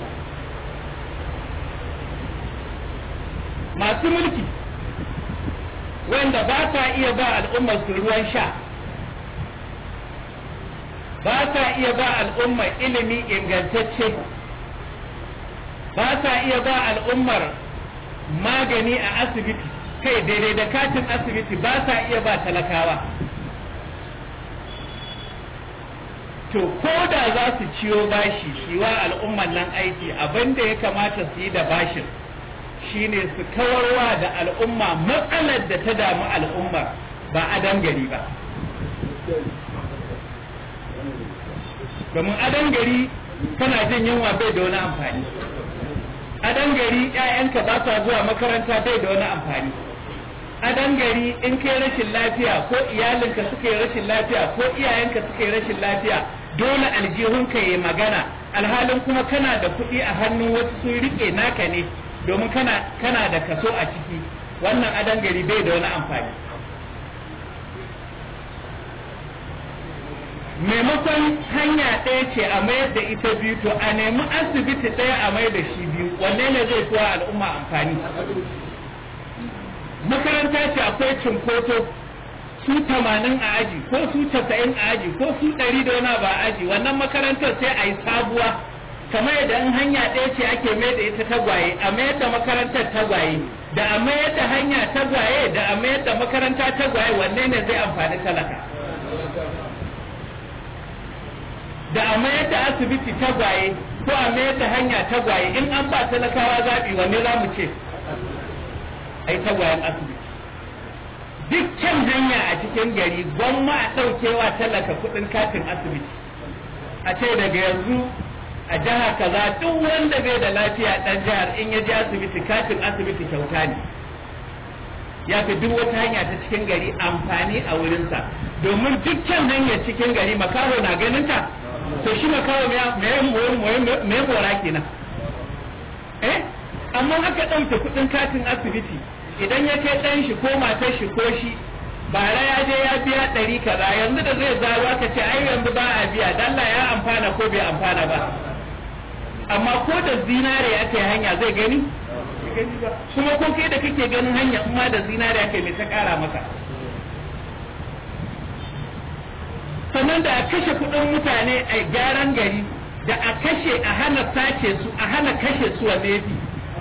masu mulki wanda ba sa iya ba al'ummar su ruwan sha, ba sa iya ba al'ummar ilimi ingantacce, ba sa iya ba al'ummar magani a asibiti, kai daidai da katin asibiti ba sa iya ba talakawa. To ko da za su ciyo bashi shi wa al'umman nan aiki, abin da ya kamata su yi da bashin shine su kawarwa da al'umma matsalar da ta damu al'ummar, ba adan gari ba. Domin adan gari kana jin yunwa bai da wani amfani, adan gari 'ya'yanka ba sa zuwa makaranta bai da wani amfani, adan gari in kai rashin lafiya ko iyalinka suka yi rashin lafiya ko iyayenka suka yi rashin lafiya dole aljihunka ya magana, alhalin kuma kana da kuɗi a hannun wasu sun rike naka ne domin kana da kaso a ciki. Wannan adan gari bai da wani amfani. Maimakon hanya ɗaya ce a mayar da ita biyu, to a nemi asibiti ɗaya a mai da shi biyu, wanne ne zai kuwa al'umma amfani? Makaranta ce akwai cinkoso, su 80 a aji ko su 90 a aji ko su 100 da wani ba a aji, wannan makarantar sai a yi sabuwa, kamar yadda in hanya ɗaya ce ake mai da ita tagwaye, a mayar da makarantar tagwaye, da a mayar da hanya tagwaye da a mayar da makaranta tagwaye, wanne ne zai amfani talaka? Da a mayar da asibiti tagwaye ko a mayar da hanya tagwaye, in an ba talakawa zaɓi wanne za mu ce? Ai tagwayen asibiti. Dukkan hanya a cikin gari gwamma a ɗaukewa talaka kuɗin katin asibiti, a ce daga yanzu a jiha kaza duk wanda bai da lafiya ɗan jihar in ya je asibiti katin asibiti kyauta ne, ya fi duk wata hanya ta cikin gari amfani a wurinsa. Domin dukkan hanyar cikin gari makaho na ganin ta, to shi makaho me mora kenan, amma aka ɗauke kuɗin katin asibiti, idan ya kai ɗan shi ko matar shi ko shi bara ya je ya biya 100 kaza, yanzu da zai zaro aka ce ai yanzu ba a biya, dalla ya amfana ko bai amfana ba. Amma ko da zinare ake hanya zai gani? Kuma ko kai da kake ganin hanya in ma da zinare ake mai ta ƙara maka. Sannan da a kashe kuɗin mutane a gyaran gari, da a kashe a hana sace su, a hana kashe su wanne yafi?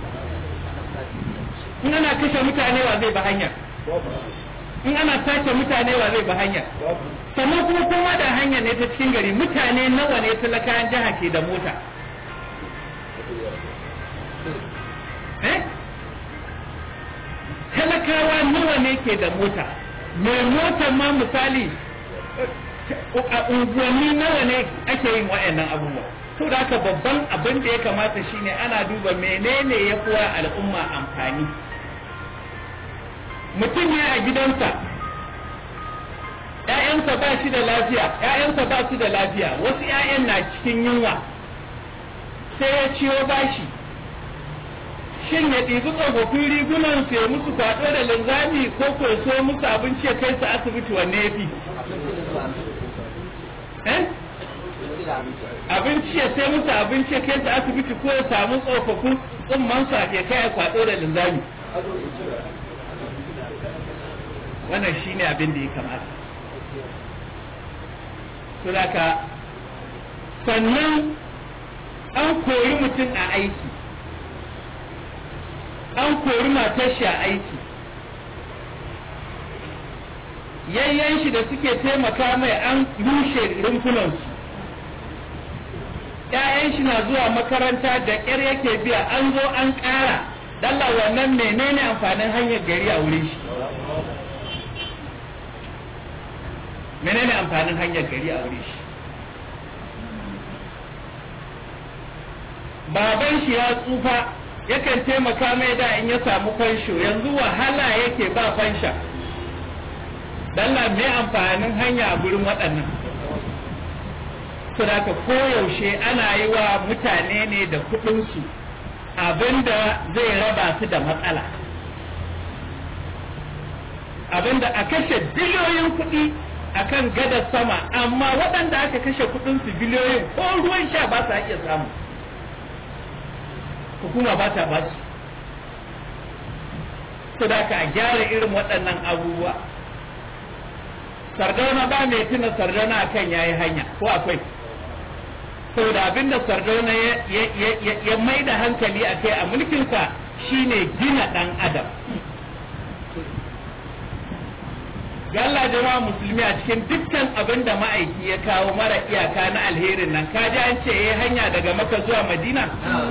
In ana kashe mutane wa zai ba hanya, in ana sace mutane wa zai ba hanya. Sannan kuma kowa da hanya ne ta cikin gari, mutane nawa ne talakayan jiha ke da mota, talakawa nawa ne ke da mota, mai motar ma misali a unguwanni nawa ne ake yin wa'annan abubuwa. To da haka babban abin da ya kamata shine ana duba menene ya kuwa al'umma amfani. Mutum ne a gidansa, ‘ya'yansa ba shi da lafiya, ‘ya'yansa ba su da lafiya, wasu ‘ya'yan na cikin yunwa, sai ya ciyo bashi. Shin ya ɗibi tsofaffin rigunan su ya musu kwaɗo da linzami ko ko so musu abinci ya kai su asibiti wanne ya fi? Abinci ya sai musu abinci ya kai su asibiti ko ya samu tsofaffin tsumman sa ya kai kwaɗo da linzami. Wannan shine abin da ya kamata. Saboda sannan an kori mutum a aiki, an kori matar shi a aiki, yayyan shi da suke taimaka mai an rushe rumfunansu, ‘ya'yan shi na zuwa makaranta da ƙyar yake biya an zo an ƙara, dalla wannan menene amfanin hanyar gari a wurin shi? Menene amfanin hanyar gari a wurin shi? Baban shi ya tsufa yakan taimaka mai da in ya samu fansho, yanzu wahala yake ba fansha. Dalla me amfanin hanya a gurin waɗannan? Saboda koyaushe ana yi wa mutane ne da kuɗinsu abinda zai raba su da matsala. Abinda a kashe biliyoyin kuɗi akan gadar sama, amma waɗanda aka kashe kuɗinsu biliyoyin ko ruwan sha ba sa iya samu. Hukuma ba ta ba su. Saboda a gyara irin waɗannan abubuwa. Sardauna ba mai tuna Sardauna akan yayi hanya ko akwai? Saboda abinda Sardauna ya mai da hankali a kai a mulkinsa shine gina ɗan adam. Ga Allah jama'a musulmi a cikin dukkan abin da ma'aiki ya kawo mara iyaka na alherin nan, ka ji an ce yayi hanya daga Makka zuwa Madina?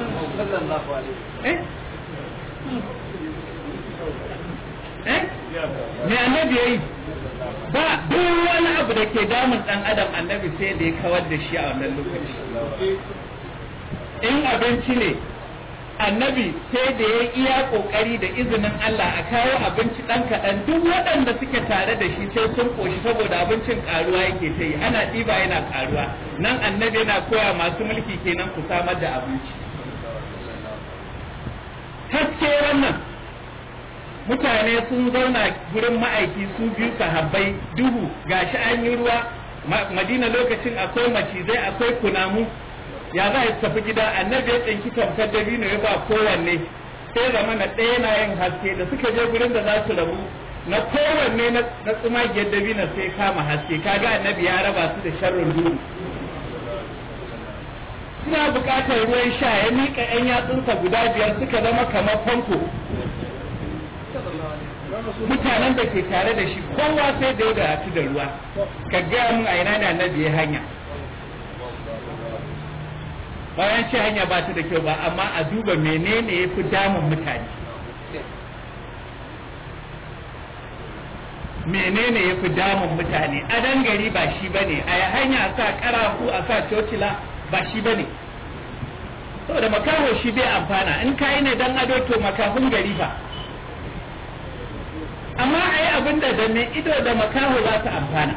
Me annabi yayi? Ba duk wani abu da ke damun dan adam annabi sai da ya kawar da shi a wannan lokaci. In abinci ne, annabi sai da ya iya kokari da izinin Allah a kawo abinci dan kaɗan, duk waɗanda suke tare da shi sai sun koshi saboda abincin karuwa yake ta yi, ana ɗiba yana karuwa. Nan annabi yana koya masu mulki kenan ku samar da abinci. Haske wannan mutane sun zauna gurin ma'aiki su biyu sahabbai, duhu gashi an yi ruwa, Madina lokacin akwai macizai akwai kunamu, ya za a tafi gida, annabi ya tsinki tamkar dabino ya ba kowanne, sai zama na ɗaya na yin haske, da suka je gurin da za su rabu na kowanne na tsumagiyar dabino sai kama haske, kaga annabi ya raba su da sharrin duhu. Suna buƙatar ruwan sha, ya miƙa 'yan yatsunsa guda biyar suka zama kamar famfo. Mutanen da ke tare da shi kowa sai da ya wadatu da ruwa, ka gaya mun a ina ne annabi ya hanya. Bayan ce hanya ba ta da kyau ba, amma a duba menene ya fi damun mutane. Menene ya fi damun mutane? Adon gari ba shi ba ne, a hanya a sa karafu a sa cocila ba shi ba ne. Saboda makaho shi bai amfana, in kayi ne don ado to makahun gari ba. Amma a yi abin da mai ido da makaho za su amfana.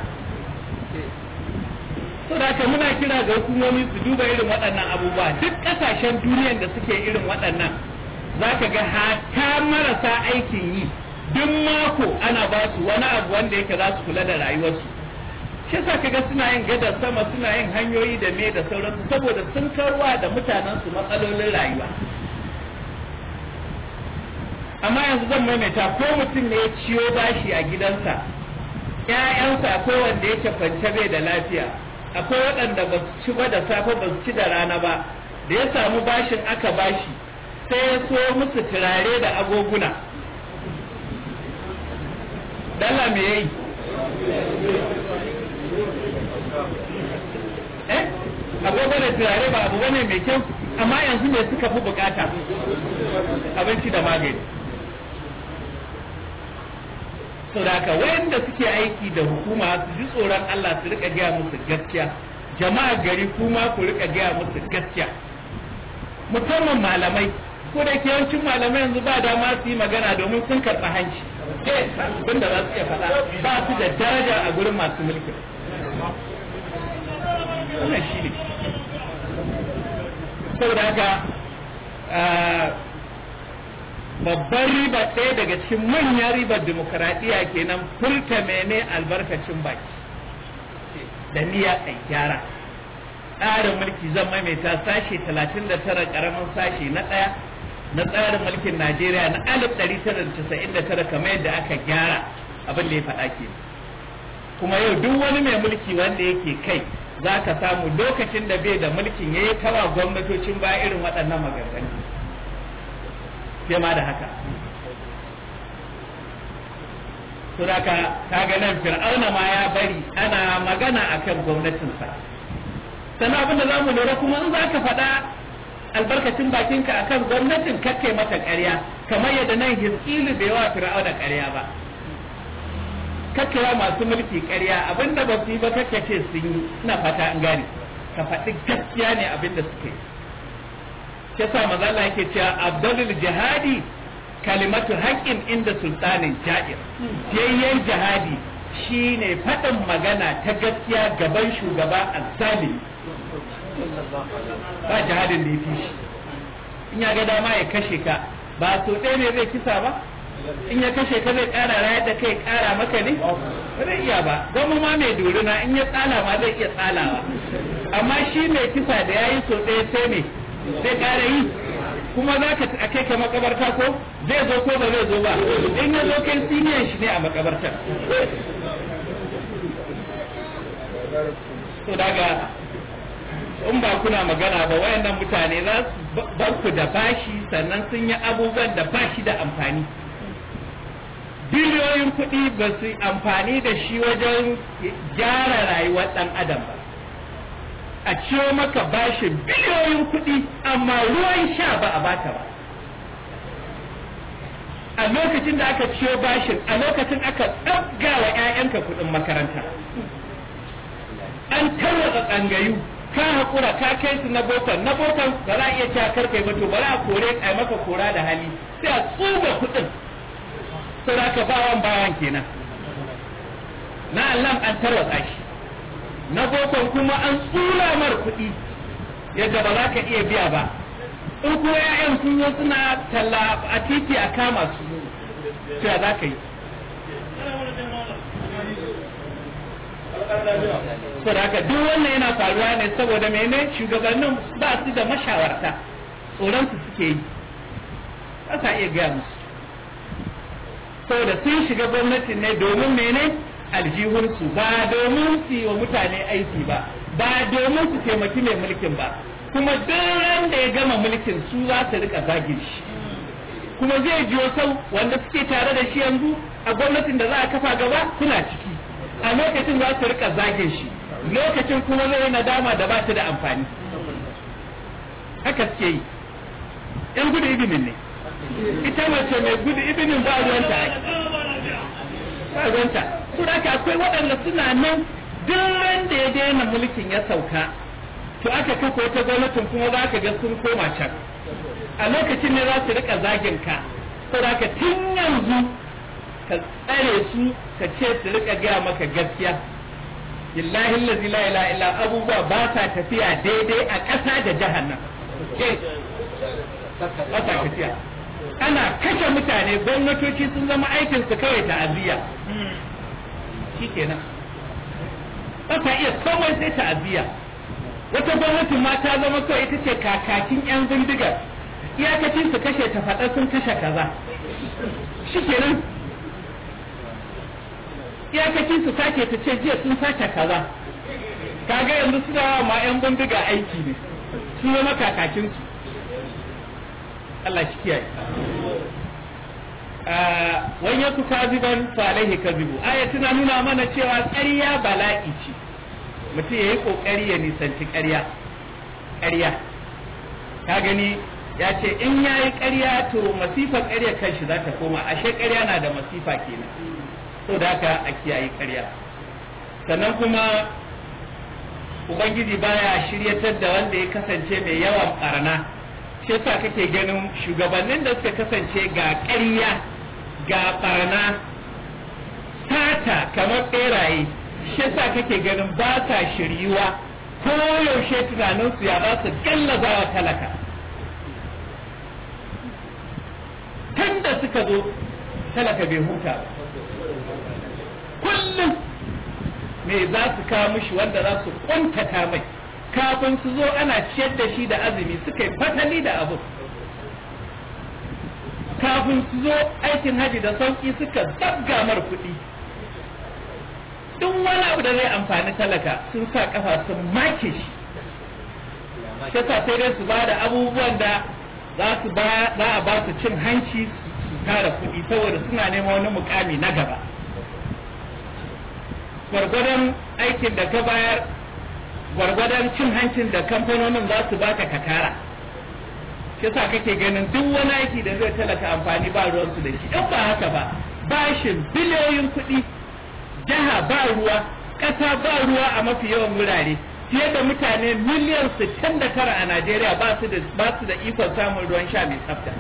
So da haka muna kira ga hukumomi su duba irin waɗannan abubuwa. Duk ƙasashen duniyan da suke irin waɗannan za ka ga hata marasa aikin yi duk mako ana ba su wani abu wanda yake za su kula da rayuwarsu. Shi yasa ka ga suna yin gadar sama, suna yin hanyoyi da me da sauransu saboda sun karwa da mutanensu matsalolin rayuwa. Amma yanzu zan maimaita, ko mutum ne ya ciyo bashi a gidansa, ‘ya'yansa akwai wanda yake kwance bai da lafiya, akwai waɗanda ba su ci ba da safe ba su ci da rana ba, da ya samu bashin aka bashi sai ya so musu turare da agoguna. Dala me yayi? Agogo da turare ba abu bane mai kyau, amma yanzu ne suka fi bukata abinci da magani. sau da haka wayanda suke aiki da hukuma su ji tsoron Allah su rika gaya musu gaskiya, jama'a gari kuma ku rika gaya musu gaskiya, musamman malamai, ko da yawancin malamai yanzu ba dama su yi magana domin sun karɓi hanci abinda za su iya faɗa ba su da daraja a gurin masu mulki. wannan shi ne saboda haka babban riba ɗaya daga cikin manyan ribar demokaradiyya kenan furta mene albarkacin baki da niyya a gyara. Tsarin mulki zan maimaita sashe 39 karamin sashe na ɗaya na tsarin mulkin Najeriya na 1999 kamar yadda aka gyara abin da ya faɗa ke. Kuma yau duk wani mai mulki wanda yake kai za ka samu lokacin da bai da mulkin ya yi kawa gwamnatocin baya irin waɗannan maganganu. Sai ma da haka. Suraka kaga nan Fir'auna ma ya bari ana magana akan gwamnatinsa. Sannan abin da za mu lura kuma in za ka faɗa albarkacin bakinka akan gwamnatin kake mata ƙarya kamar yadda nan Hizkilu bai wa Fir'auna ƙarya ba. Kakkewa masu mulki ƙarya abinda ba su yi ba kake ce sun yi, ina fata an gane ka faɗi gaskiya ne abinda suke yi. Shi yasa manzo Allah yake cewa abdalul jihadi kalimatu haqqin inda sultanin ja'ir. Yayyen jihadi shine faɗin magana ta gaskiya gaban shugaba azzalimi. Ba jihadin da ya fi shi. In ya ga dama ya kashe ka ba so ɗaya ne zai kisa ba? In ya kashe ka zai ƙara rayar da kai ƙara maka ne? Ba zai iya ba. Gwamma ma mai duruna in ya tsala ma zai iya tsalawa. Amma shi mai kisa da ya yi so ɗaya sai ne zai ƙara yi. Kuma za ka a kai ka makabarta ko zai zo ko ba zai zo ba. In ya zo kai siniyan shi ne a makabartar. To daga in ba kuna magana ba wayannan mutane za su bar ku da bashi sannan sun yi abubuwan da bashi da amfani. Biliyoyin kuɗi ba su amfani da shi wajen gyara rayuwar ɗan adam ba. A ciwo maka bashin biliyoyin kuɗi amma ruwan sha ba a baka ba. A lokacin da aka ciwo bashin a lokacin aka ɗabga wa 'ya'yanka kuɗin makaranta. An tarwatsa tsangayu ka haƙura ka kai su na bokan ba za a iya cewa karkai ba to bari a kore a maka kora da hali sai a tsuga kuɗin. Sai ka bawan kenan na Allah an tarwatsa shi na bokon kuma an tsula mar kuɗi yadda ba za ka iya biya ba. In kuma ƴaƴan sun zo suna talla a titi a kama su sai za ka yi. Saboda duk wannan yana faruwa ne saboda mene shugabannin ba su da mashawarta tsoron su suke yi ba sa iya gaya musu. Saboda sun shiga gwamnatin ne domin mene aljihunsu ba domin su yi wa mutane aiki ba ba domin su taimaki mai mulkin ba kuma duk da ya gama mulkin su za su rika zagin shi kuma zai jiyo sau wanda suke tare da shi yanzu a gwamnatin da za a kafa gaba suna ciki a lokacin za su rika zagin shi lokacin kuma zai nadama da ba su da amfani haka suke yi yan gudu ibimin ne ita mace mai gudu ibinin ba ruwanta ba ruwanta su da akwai waɗanda suna nan duk da ya daina mulkin ya sauka to aka kafa wata gwamnatin kuma za ka ga sun koma can a lokacin ne za su rika zagin ka saboda ka tun yanzu ka tsare su ka ce su rika gaya maka gaskiya billahi allazi la ilaha illa abubuwa ba sa tafiya daidai a ƙasa da jahannam ba sa tafiya ana kashe mutane gwamnatoci sun zama aikin su kawai ta'aziyya shikenan ba ta iya komai sai ta'aziyya wata gwamnati ma ta zama kawai ita ce kakakin yan bindigar iyakacin su kashe ta faɗa sun kashe kaza shikenan iyakacin su sake ta ce jiya sun sace kaza kaga yanzu suna ma yan bindiga aiki ne su zama kakakin su Allah shi kiyaye wani yaku kaziban fa alaihi kazibu aya tana nuna mana cewa ƙarya bala'i ce mutum yayi kokari ya nisanci ƙarya ka gani ya ce in ya yi ƙarya to masifar ƙarya kan shi za ta koma, ashe ƙarya na da masifa kenan, so da haka a kiyaye ƙarya. Sannan kuma ubangiji baya shiryatar da wanda ya kasance mai yawan barna, shi yasa kake ganin shugabannin da suka kasance ga ƙarya ga barna sata kamar ɓeraye, shi yasa kake ganin ba sa shiryuwa, ko yaushe tunaninsu ya ba su gallaza wa talaka. Tun da suka zo talaka bai huta ba, kullum me za su kawo mishi wanda za su kwantata mai, kafin su zo ana ciyar da shi da azumi suka yi fatali da abu, kafin su zo aikin haji da sauki suka zabgamar kuɗi, duk wani abu da zai amfani talaka sun sa kafa sun make shi, sai dai su ba da abubuwan da za a ba su cin hanci su tara kuɗi saboda suna neman wani mukami na gaba. Gwargwadon aikin da ka bayar, gwargwadon cin hancin da kamfanonin za su baka ka tara, shi sa kake ganin duk wani aiki da zai talaka amfani ba ruwansu da shi. In ba haka ba, bashin biliyoyin kuɗi, jiha ba ruwa, ƙasa ba ruwa a mafi yawan wurare, fiye da mutane miliyan 69 a Najeriya ba su da ikon samun ruwan sha mai tsafta,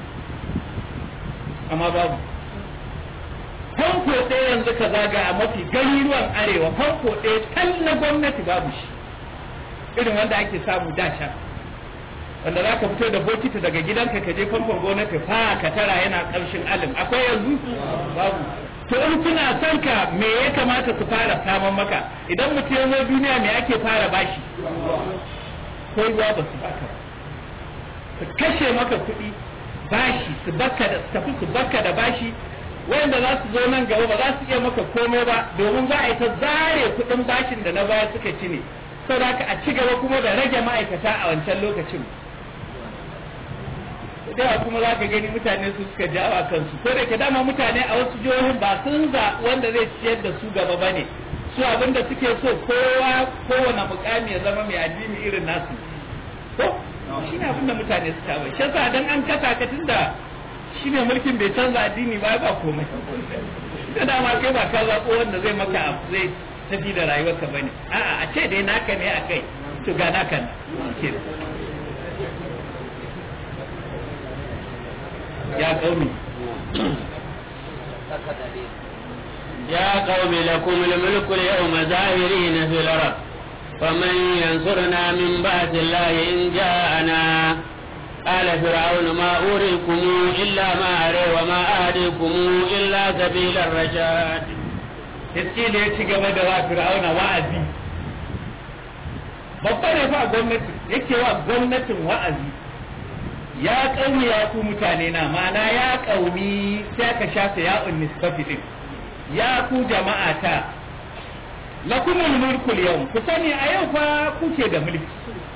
amma babu. Famfo ɗaya yanzu ka zaga a mafi garuruwan arewa, famfo ɗaya tal na gwamnati babu shi, irin wanda ake samu dasha, wanda za ka fito da bokiti daga gidanka ka je famfon gwamnati fa ka tara yana ƙarshen alim, akwai yanzu babu. To in kuna son ka me ya kamata su fara samun maka? Idan mutum ya zo duniya me ake fara bashi? Ko ruwa ba su baka ba, su kashe maka kuɗi bashi, su tafi su baka da bashi, wanda za su zo nan gaba ba za su iya maka komai ba, domin za a yi ta zare kuɗin bashin da na baya suka ci ne, saboda a ci gaba kuma da rage ma'aikata a wancan lokacin. Da kuma za ka gani mutane su suka jawa kansu, ko da ke dama mutane a wasu jihohin ba sun zaɓi wanda zai ciyar da su gaba ba ne, su abin da suke so kowane mukami ya zama mai addini irin nasu, ko shi ne abin da mutane suka bai. Shi yasa dan an kasa ka tunda shi ne mulkin bai canza addini ba komai, da dama kai ba ka zaɓo wanda zai maka abu zai tafi da rayuwarka ba ne, a'a a ce dai naka ne a kai, to ga naka ne. يا قومي لكم الملك اليوم ظاهرين في الأرض فمن ينصرنا من بأس الله إن جاءنا قال فرعون ما أريكم إلا ما أري وما أهديكم إلا سبيل الرشاد. Yace da ya ci gaba da wa Fir'auna wa'azi, babba ne fa gwamnati yake wa gwamnatin wa'azi, ya kauni ya ku mutane na, mana ya kauni sai aka shafe ya nisbati din, ya ku jama'ata, lakumul mulkul yau, ku sani a yau fa kuke da mulki,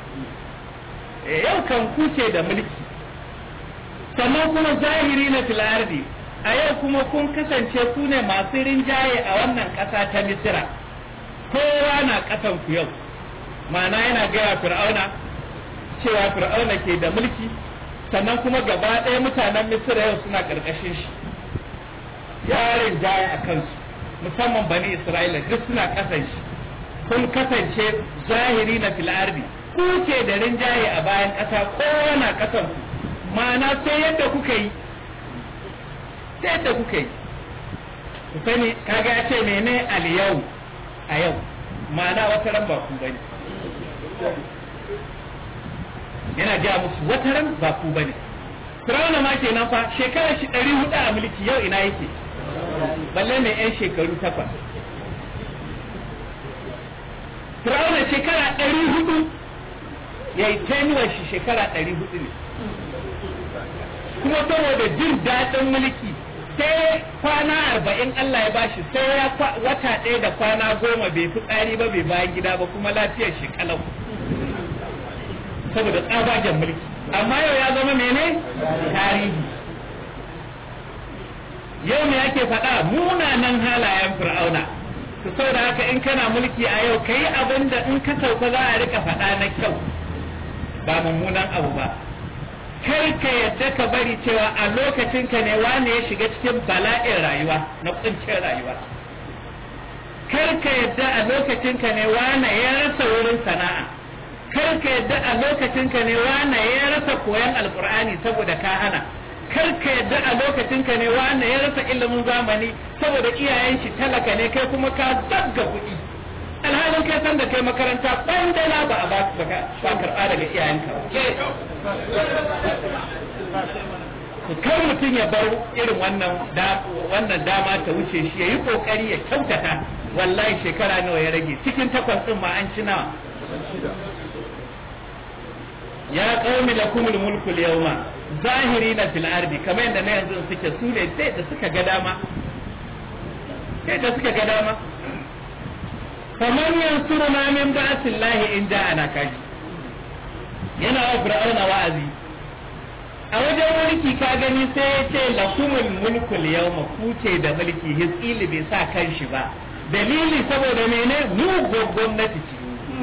yau kan kuke da mulki, sannan kuma zahiri na fil ardi, a yau kuma kun kasance ku ne masu rinjaye a wannan ƙasa ta Misira, kowa na ƙasan ku yau, mana yana gaya Fir'auna cewa Fir'auna ke da mulki, sannan kuma gaba ɗaya mutanen Misira yau suna ƙarƙashin shi, yarin jaya a kansu, musamman bani Isra'ila duk suna ƙasan shi, kun kasance zahiri na fil'ardi, ku ke da rinjaye a bayan ƙasa, kowa na ƙasan ku, ma'ana sai yadda kuka yi, ku sani kaga ya ce mene al-yau, a yau, ma'ana wata ran ba ku bane. Yana gaya musu wata ran ba ku bane. Firawuna ma kenan fa shekara shi 400 a mulki, yau ina yake, balle mai 'yan shekaru 8. Firawuna shekara 400 ya yi tenuwar shi shekara 400 ne, kuma saboda jin daɗin mulki sai kwana 40 Allah ya bashi, sai ya wata ɗaya da kwana 10 bai fi tsari ba bai bayan gida ba, kuma lafiyar shi kalau saboda tsabagen mulki. Amma yau ya zama mene tarihi. Yau me yake faɗa? Munanan halayen Fir'auna. To saboda haka in kana mulki a yau kai abin da in ka sauka za a rika faɗa na kyau, ba mummunan abu ba. Kar ka yadda ka bari cewa a lokacin ka ne wane ya shiga cikin bala'in rayuwa na kuncin rayuwa. Kar ka yadda a lokacin ka ne wane ya rasa wurin sana'a. Kar ka yadda a lokacin ka ne wane ya rasa koyon alkur'ani saboda ka hana. Kar ka yadda a lokacin ka ne wane ya rasa ilimin zamani saboda iyayen shi talaka ne kai kuma ka zabga kuɗi. Alhalin kai san da kai makaranta bandala ba a ba karɓa daga iyayenka ba. Kar mutum ya bar irin wannan dama ta wuce shi ya yi kokari ya kyautata. Wallahi shekara nawa ya rage, cikin 8 ɗin ma an ci nawa. Ya qaumi lakumul mulku al-yawma zahirina fil ardi, kamar yadda na yanzu suke su ne sai da suka ga dama. Faman yansuruna min ba'sillahi in ja'ana kaji. Yana wa fir'auna wa'azi. A wajen mulki ka gani sai ya ce lakumul mulku al-yawma, ku ce da mulki, Hizqili bai sa kanshi ba. Dalili saboda mene? Mu gwamnati ce.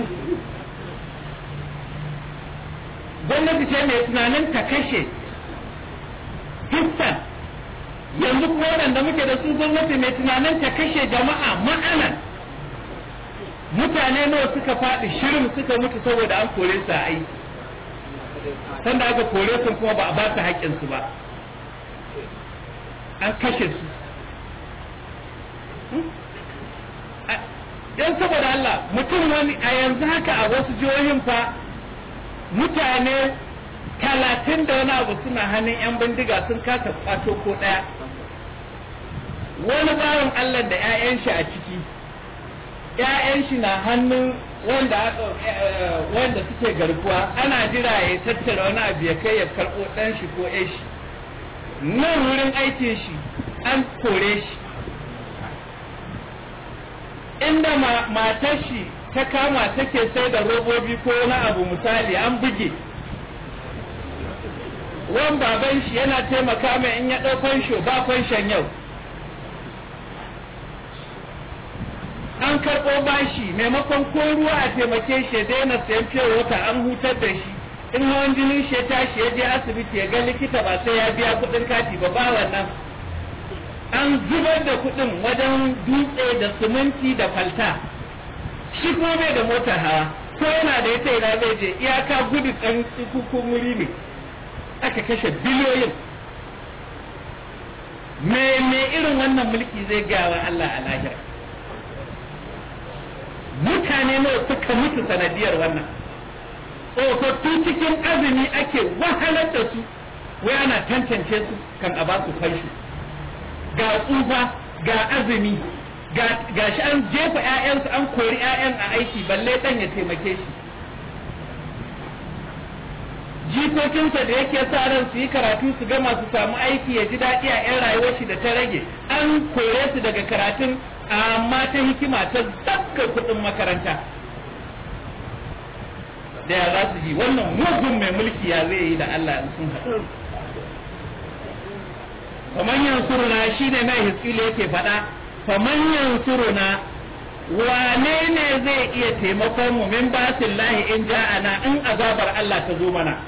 Gwamnati ce mai tunanin ta kashe hissan. Yanzu kuma waɗanda muke da su gwamnati mai tunanin ta kashe jama'a ma'anan. Mutane nawa suka faɗi shirin suka mutu saboda an kore su a aiki. Sanda aka kore su kuma ba a ba su haƙƙinsu ba. An kashe su. Don saboda Allah mutum wani a yanzu haka a wasu jihohin fa mutane 30 da wani abu suna hannun 'yan bindiga sun kasa kwato ko ɗaya. Wani bawan Allah da 'ya'yan shi a ciki, 'ya'yan shi na hannun wanda suke garkuwa, ana jira ya tattara wani abu ya kai ya karɓo ɗan shi ko 'yan shi. Nan wurin aikin shi an kore shi. Inda matar shi ta kama take sai da robobi ko wani abu misali an buge, wan baban shi yana taimaka mai in ya ɗau fansho ba fanshon yau, an karɓo bashi maimakon ko ruwa a taimake shi ya daina sayan fiye wata an hutar da shi, in hawan jinin shi ya tashi ya je asibiti ya ga likita ba sai ya biya kuɗin kati ba wannan. An zubar da kuɗin wajen dutse da siminti da falta, shi kuma bai da motar hawa, ko yana da ita ina zai je, iyaka gudu ɗan tsukukun wuri ne, aka kashe biliyoyin. Me irin wannan mulki zai gawa Allah a lahira? Mutane nawa suka mutu sanadiyar wannan? Tsofaffi cikin azumi ake wahalar da su, wai ana tantance su kan a ba su fashi. Ga tsufa, ga azumi, ga shi an jefa 'ya'yansu an kori 'ya'yan a aiki, balle ɗan ya taimake shi. Jikokinsa da yake sa ran su yi karatu su gama su samu aiki ya ji daɗi a 'yan rayuwar shi da ta rage, an kore su daga karatun, amma ta hikima ta zakka kuɗin makaranta. Da ya za su ji wannan mugun mai mulki ya zai yi da Allah sun haɗu. faman yansuruna shine mai Hizqili yake faɗa, faman yansuruna wane ne zai iya taimakon mu min basillahi in ja'ana in azabar Allah ta zo mana?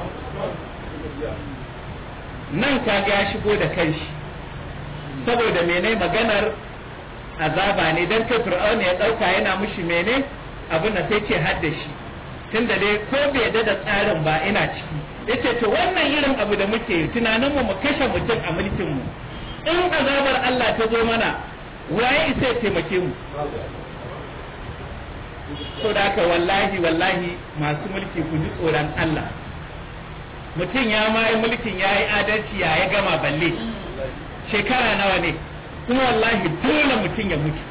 Nan ka ga shigo da kanshi saboda mene maganar azaba ne, dan kai Fir'aun ya dauka yana mushi mene abin da sai ce hadda shi, tunda dai ko bai da tsarin ba ina ciki. Yace to wannan irin abu da muke tunanin mu kashe mutum a mulkin mu, in azabar Allah ta zo mana waye isa ya taimake mu? So da haka wallahi masu mulki ku ji tsoron Allah. Mutum ya ma yi mulkin ya yi adalci ya gama balle shekara nawa ne, kuma wallahi dole mutum ya mutu,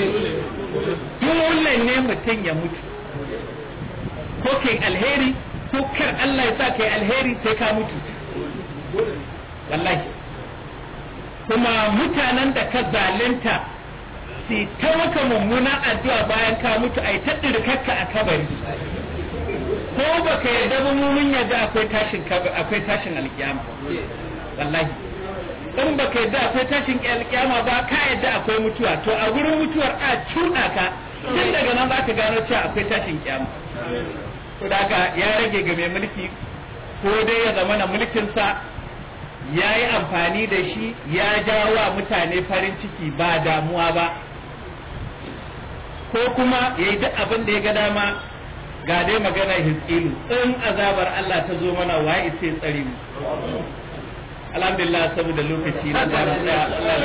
dole ne mutum ya mutu, ko kai alheri ko kar Allah ya sa kai alheri sai ka mutu wallahi. Kuma mutanen da ka zalunta su ta maka mummunan addu'a bayan ka mutu ai ta dirkarka a kabari, ko baka yarda ba mun yarda akwai tashin alkiyama wallahi. In baka yarda akwai tashin alkiyama ba ka yarda akwai mutuwa, to a gurin mutuwar a cuɗa ka tun daga nan za ka gano cewa akwai tashin kiyama. to da haka ya rage ga mai mulki ko dai ya zama na mulkinsa ya yi amfani da shi ya jawo wa mutane farin ciki ba damuwa ba, ko kuma ya yi duk abin da ya ga dama. Ga dai magana Hizkilu, in azabar Allah ta zo mana waye sai tsare mu. Alhamdulillah, saboda lokaci na da Allah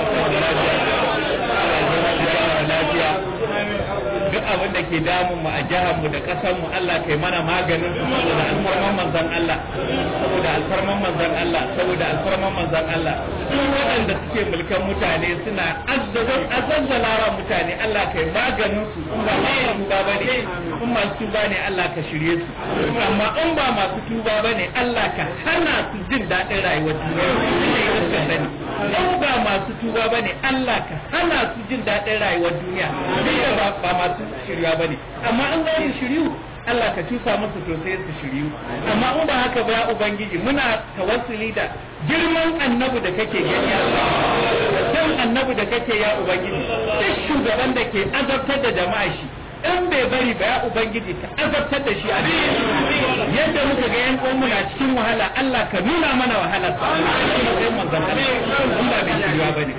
ya lafiya. Duk abin da ke damun mu a jihar mu da kasar mu Allah kai mana maganin saboda alfarman manzon Allah, saboda alfarman manzon Allah, saboda alfarman manzon Allah. Duk waɗanda suke mulkan mutane suna azzalara mutane Allah kai maganin su, in ba masu tuba bane, in masu tuba ne Allah ka shirye su, amma in ba masu tuba bane Allah ka hana su jin daɗin rayuwar duniya. In ba masu tuba bane Allah ka hana su jin daɗin rayuwar duniya. Ba masu shirya bane, amma in za su shiryu Allah ka cusa musu to sai su shiryu, amma in ba haka ba ya Ubangiji muna tawassuli da girman annabi da kake gani dan annabi da kake ya Ubangiji, duk shugaban da ke azabtar da jama'a shi in bai bari ba ya Ubangiji ka azabtar da shi a yadda muka ga yan uwan na cikin wahala Allah ka nuna mana wahalar sa sai mun zanta in ba bai shirya bane.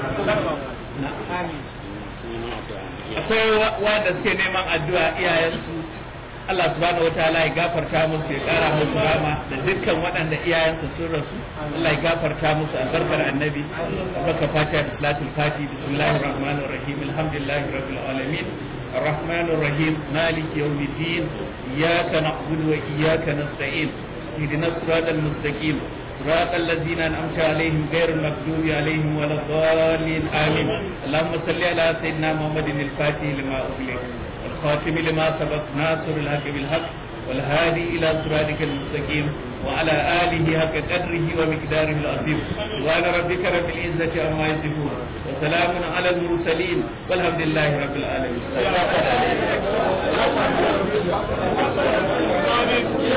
Akwai wanda suke neman addu'a iyayensu Allah subhanahu wataala ya gafarta musu ya kara musu rama da dukkan waɗanda iyayensu sun rasu Allah ya gafarta musu albarkar annabi. Baka fatiha da salatul fati bismillahir rahmanir rahim alhamdulillahi rabbil alamin arrahmanir rahim maliki yawmiddin iyyaka na'budu wa iyyaka nasta'in ihdinas siratal mustaqim صراط الذين أنعمت عليهم غير المغضوب عليهم ولا الضالين آمين. اللهم صل على سيدنا محمد الفاتح لما أغلق والخاتم لما سبق ناصر الحق بالحق والهادي إلى صراطك المستقيم وعلى آله حق قدره ومقداره العظيم. سبحان ربك رب العزة عما يصفون وسلام على المرسلين والحمد لله رب العالمين.